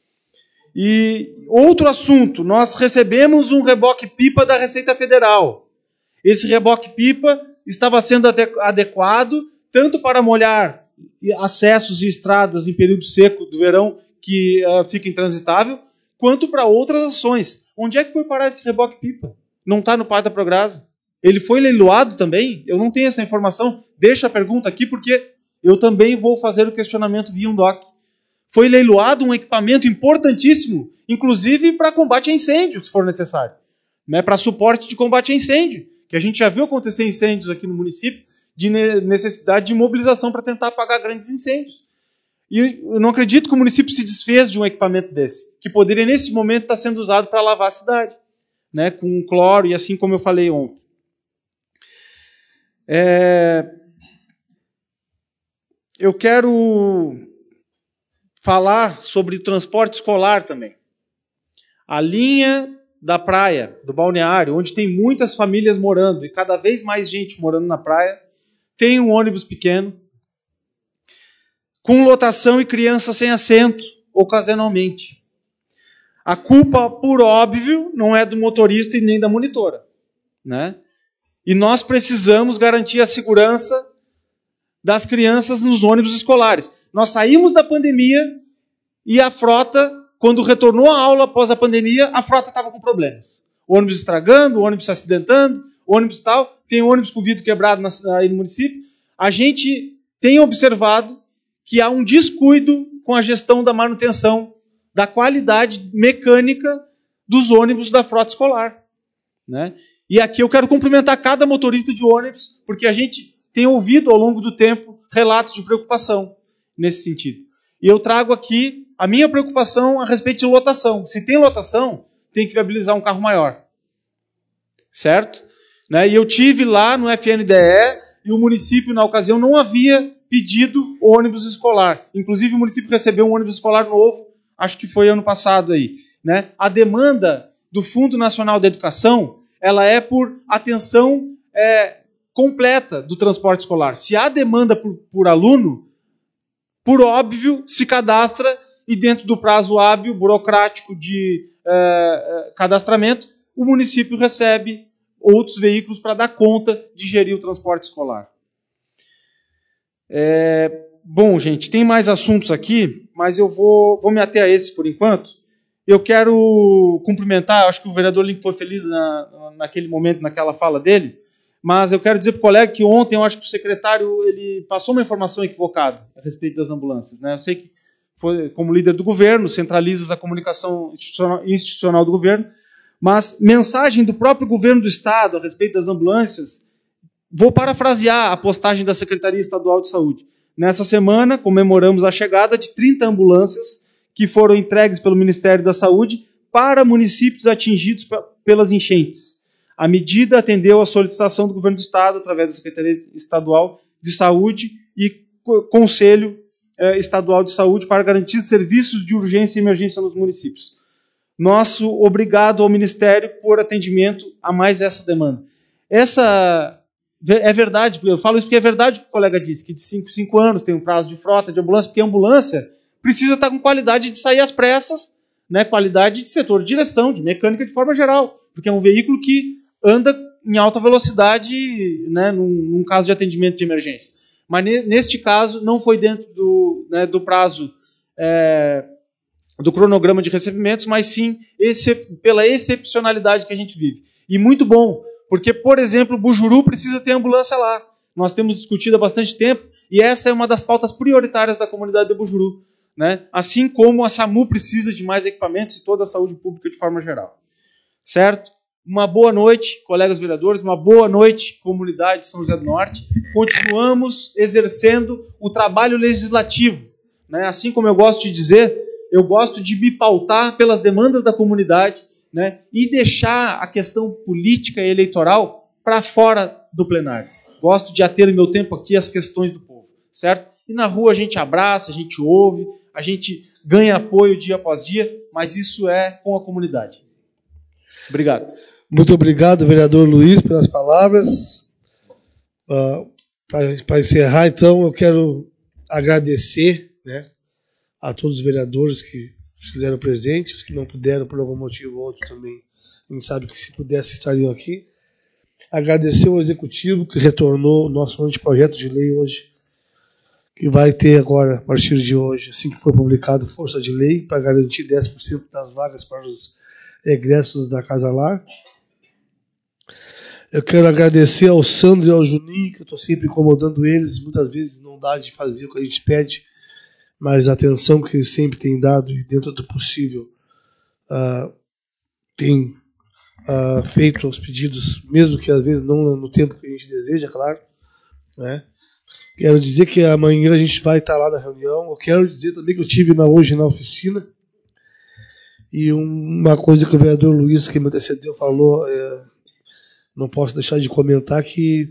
E outro assunto, nós recebemos um reboque-pipa da Receita Federal. Esse reboque-pipa estava sendo adequado tanto para molhar acessos e estradas em período seco do verão, que fica intransitável, quanto para outras ações. Onde é que foi parar esse reboque-pipa? Não está no Pátio da Prograsa. Ele foi leiloado também? Eu não tenho essa informação. Deixa a pergunta aqui, porque eu também vou fazer o questionamento via um DOC. Foi leiloado um equipamento importantíssimo, inclusive para combate a incêndio, se for necessário. Né? Para suporte de combate a incêndio, que a gente já viu acontecer incêndios aqui no município, de necessidade de mobilização para tentar apagar grandes incêndios. E eu não acredito que o município se desfez de um equipamento desse, que poderia, nesse momento, estar sendo usado para lavar a cidade, né, com cloro e assim como eu falei ontem. Eu quero falar sobre transporte escolar também. A linha da praia, do balneário, onde tem muitas famílias morando e cada vez mais gente morando na praia, tem um ônibus pequeno, com lotação e crianças sem assento, ocasionalmente. A culpa, por óbvio, não é do motorista e nem da monitora. Né? E nós precisamos garantir a segurança das crianças nos ônibus escolares. Nós saímos da pandemia e a frota, quando retornou à aula após a pandemia, a frota estava com problemas. O ônibus estragando, o ônibus se acidentando, o ônibus tal, tem ônibus com vidro quebrado aí no município. A gente tem observado que há um descuido com a gestão da manutenção, da qualidade mecânica dos ônibus da frota escolar. Né? E aqui eu quero cumprimentar cada motorista de ônibus, porque a gente tem ouvido ao longo do tempo relatos de preocupação nesse sentido. E eu trago aqui a minha preocupação a respeito de lotação. Se tem lotação, tem que viabilizar um carro maior. Certo? Né? E eu tive lá no FNDE e o município, na ocasião, não havia pedido ônibus escolar. Inclusive, o município recebeu um ônibus escolar novo, acho que foi ano passado aí. Né? A demanda do Fundo Nacional de Educação, ela é por atenção completa do transporte escolar. Se há demanda por aluno, por óbvio, se cadastra e dentro do prazo hábil, burocrático de cadastramento, o município recebe outros veículos para dar conta de gerir o transporte escolar. Bom, gente, tem mais assuntos aqui, mas eu vou me ater a esse por enquanto. Eu quero cumprimentar, acho que o vereador Link foi feliz naquele momento, naquela fala dele, mas eu quero dizer para o colega que ontem eu acho que o secretário ele passou uma informação equivocada a respeito das ambulâncias. Né? Eu sei que, como líder do governo, centraliza a comunicação institucional do governo, mas mensagem do próprio governo do Estado a respeito das ambulâncias, vou parafrasear a postagem da Secretaria Estadual de Saúde. Nessa semana, comemoramos a chegada de 30 ambulâncias que foram entregues pelo Ministério da Saúde para municípios atingidos pelas enchentes. A medida atendeu à solicitação do Governo do Estado, através da Secretaria Estadual de Saúde e Conselho Estadual de Saúde, para garantir serviços de urgência e emergência nos municípios. Nosso obrigado ao Ministério por atendimento a mais essa demanda. Essa é verdade, eu falo isso porque é verdade o que o colega disse, que de 5 anos tem um prazo de frota de ambulância, porque a ambulância precisa estar com qualidade de sair às pressas, né, qualidade de setor de direção, de mecânica de forma geral, porque é um veículo que anda em alta velocidade, né, num caso de atendimento de emergência. Mas neste caso não foi dentro do prazo do cronograma de recebimentos, mas sim pela excepcionalidade que a gente vive. E muito bom, porque, por exemplo, o Bujuru precisa ter ambulância lá. Nós temos discutido há bastante tempo, e essa é uma das pautas prioritárias da comunidade de Bujuru. Né? Assim como a SAMU precisa de mais equipamentos e toda a saúde pública de forma geral. Certo? Uma boa noite, colegas vereadores, uma boa noite, comunidade de São José do Norte. Continuamos exercendo o trabalho legislativo. Né? Assim como eu gosto de dizer, eu gosto de me pautar pelas demandas da comunidade, né? E deixar a questão política e eleitoral para fora do plenário. Gosto de ater o meu tempo aqui às questões do povo. Certo? E na rua a gente abraça, a gente ouve, a gente ganha apoio dia após dia, mas isso é com a comunidade. Obrigado. Muito obrigado, vereador Luiz, pelas palavras. Para encerrar, então, eu quero agradecer, né, a todos os vereadores que fizeram presente, os que não puderam, por algum motivo ou outro também, a gente sabe que se pudesse estariam aqui. Agradecer ao Executivo que retornou o nosso anteprojeto de lei hoje, que vai ter agora, a partir de hoje, assim que for publicado, força de lei, para garantir 10% das vagas para os egressos da Casa Lar. Eu quero agradecer ao Sandro e ao Juninho, que eu estou sempre incomodando eles, muitas vezes não dá de fazer o que a gente pede, mas a atenção que eles sempre têm dado e dentro do possível têm feito os pedidos, mesmo que às vezes não no tempo que a gente deseja, claro. Né? Quero dizer que amanhã a gente vai estar lá na reunião. Eu quero dizer também que eu estive hoje na oficina e uma coisa que o vereador Luiz, que me antecedeu, falou, não posso deixar de comentar, que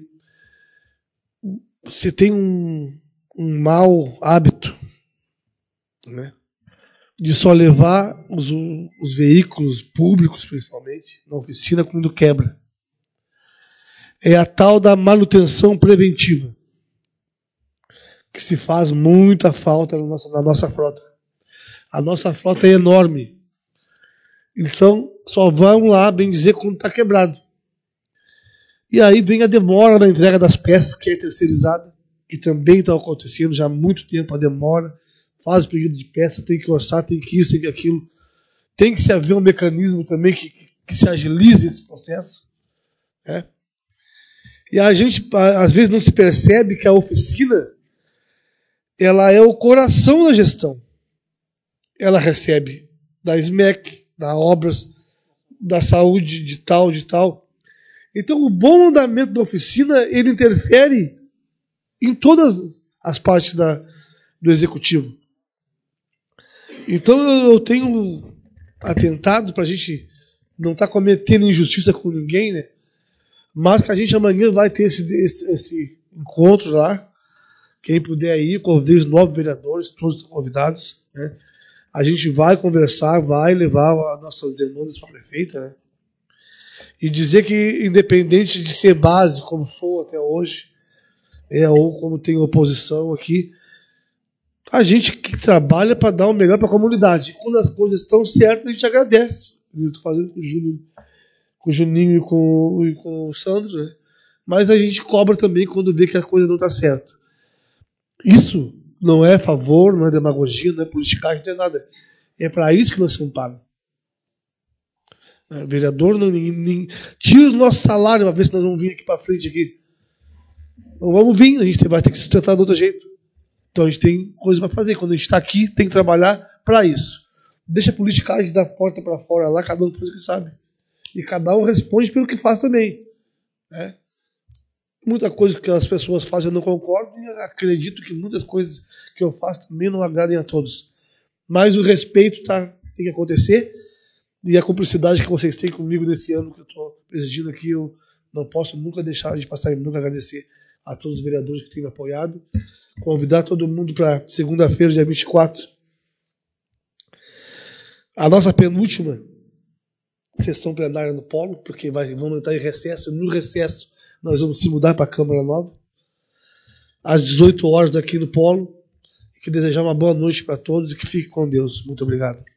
você tem um mau hábito, né, de só levar os veículos públicos, principalmente, na oficina quando quebra. É a tal da manutenção preventiva, que se faz muita falta na nossa frota. A nossa frota é enorme. Então, só vão lá, bem dizer, quando está quebrado. E aí vem a demora na entrega das peças, que é terceirizada, que também está acontecendo já há muito tempo, a demora. Faz pedido de peça, tem que orçar, tem que isso, tem que aquilo. Tem que se haver um mecanismo também que se agilize esse processo. Né? E a gente, às vezes, não se percebe que a oficina ela é o coração da gestão. Ela recebe da SMEC, da Obras, da Saúde, de tal. Então, o bom andamento da oficina, ele interfere em todas as partes do executivo. Então eu tenho atentado para a gente não estar cometendo injustiça com ninguém, né? Mas que a gente amanhã vai ter esse encontro lá. Quem puder ir, convidei os 9 vereadores, todos convidados, né? A gente vai conversar, vai levar as nossas demandas para a prefeita, né? E dizer que, independente de ser base, como sou até hoje, ou como tem oposição aqui, a gente que trabalha para dar o melhor para a comunidade. E quando as coisas estão certas, a gente agradece. Eu estou fazendo com o Juninho e com o Sandro, né? Mas a gente cobra também quando vê que a coisa não está certa. Isso não é favor, não é demagogia, não é politicagem, não é nada. É para isso que nós somos pagos. O vereador não tira o nosso salário para ver se nós vamos vir aqui para frente aqui. Não vamos vir, a gente vai ter que sustentar de outro jeito. Então a gente tem coisa para fazer. Quando a gente está aqui, tem que trabalhar para isso. Deixa a politicagem da porta para fora lá, cada um faz o que sabe. E cada um responde pelo que faz também. Né? Muita coisa que as pessoas fazem eu não concordo, e acredito que muitas coisas que eu faço também não agradem a todos. Mas o respeito tem que acontecer, e a cumplicidade que vocês têm comigo nesse ano que eu estou presidindo aqui, eu não posso nunca deixar de passar e nunca agradecer a todos os vereadores que têm me apoiado. Convidar todo mundo para segunda-feira, dia 24. A nossa penúltima sessão plenária no Polo, porque vamos entrar em recesso. No recesso, nós vamos se mudar para a Câmara Nova. Às 18 horas daqui no Polo. Que desejar uma boa noite para todos e que fique com Deus. Muito obrigado.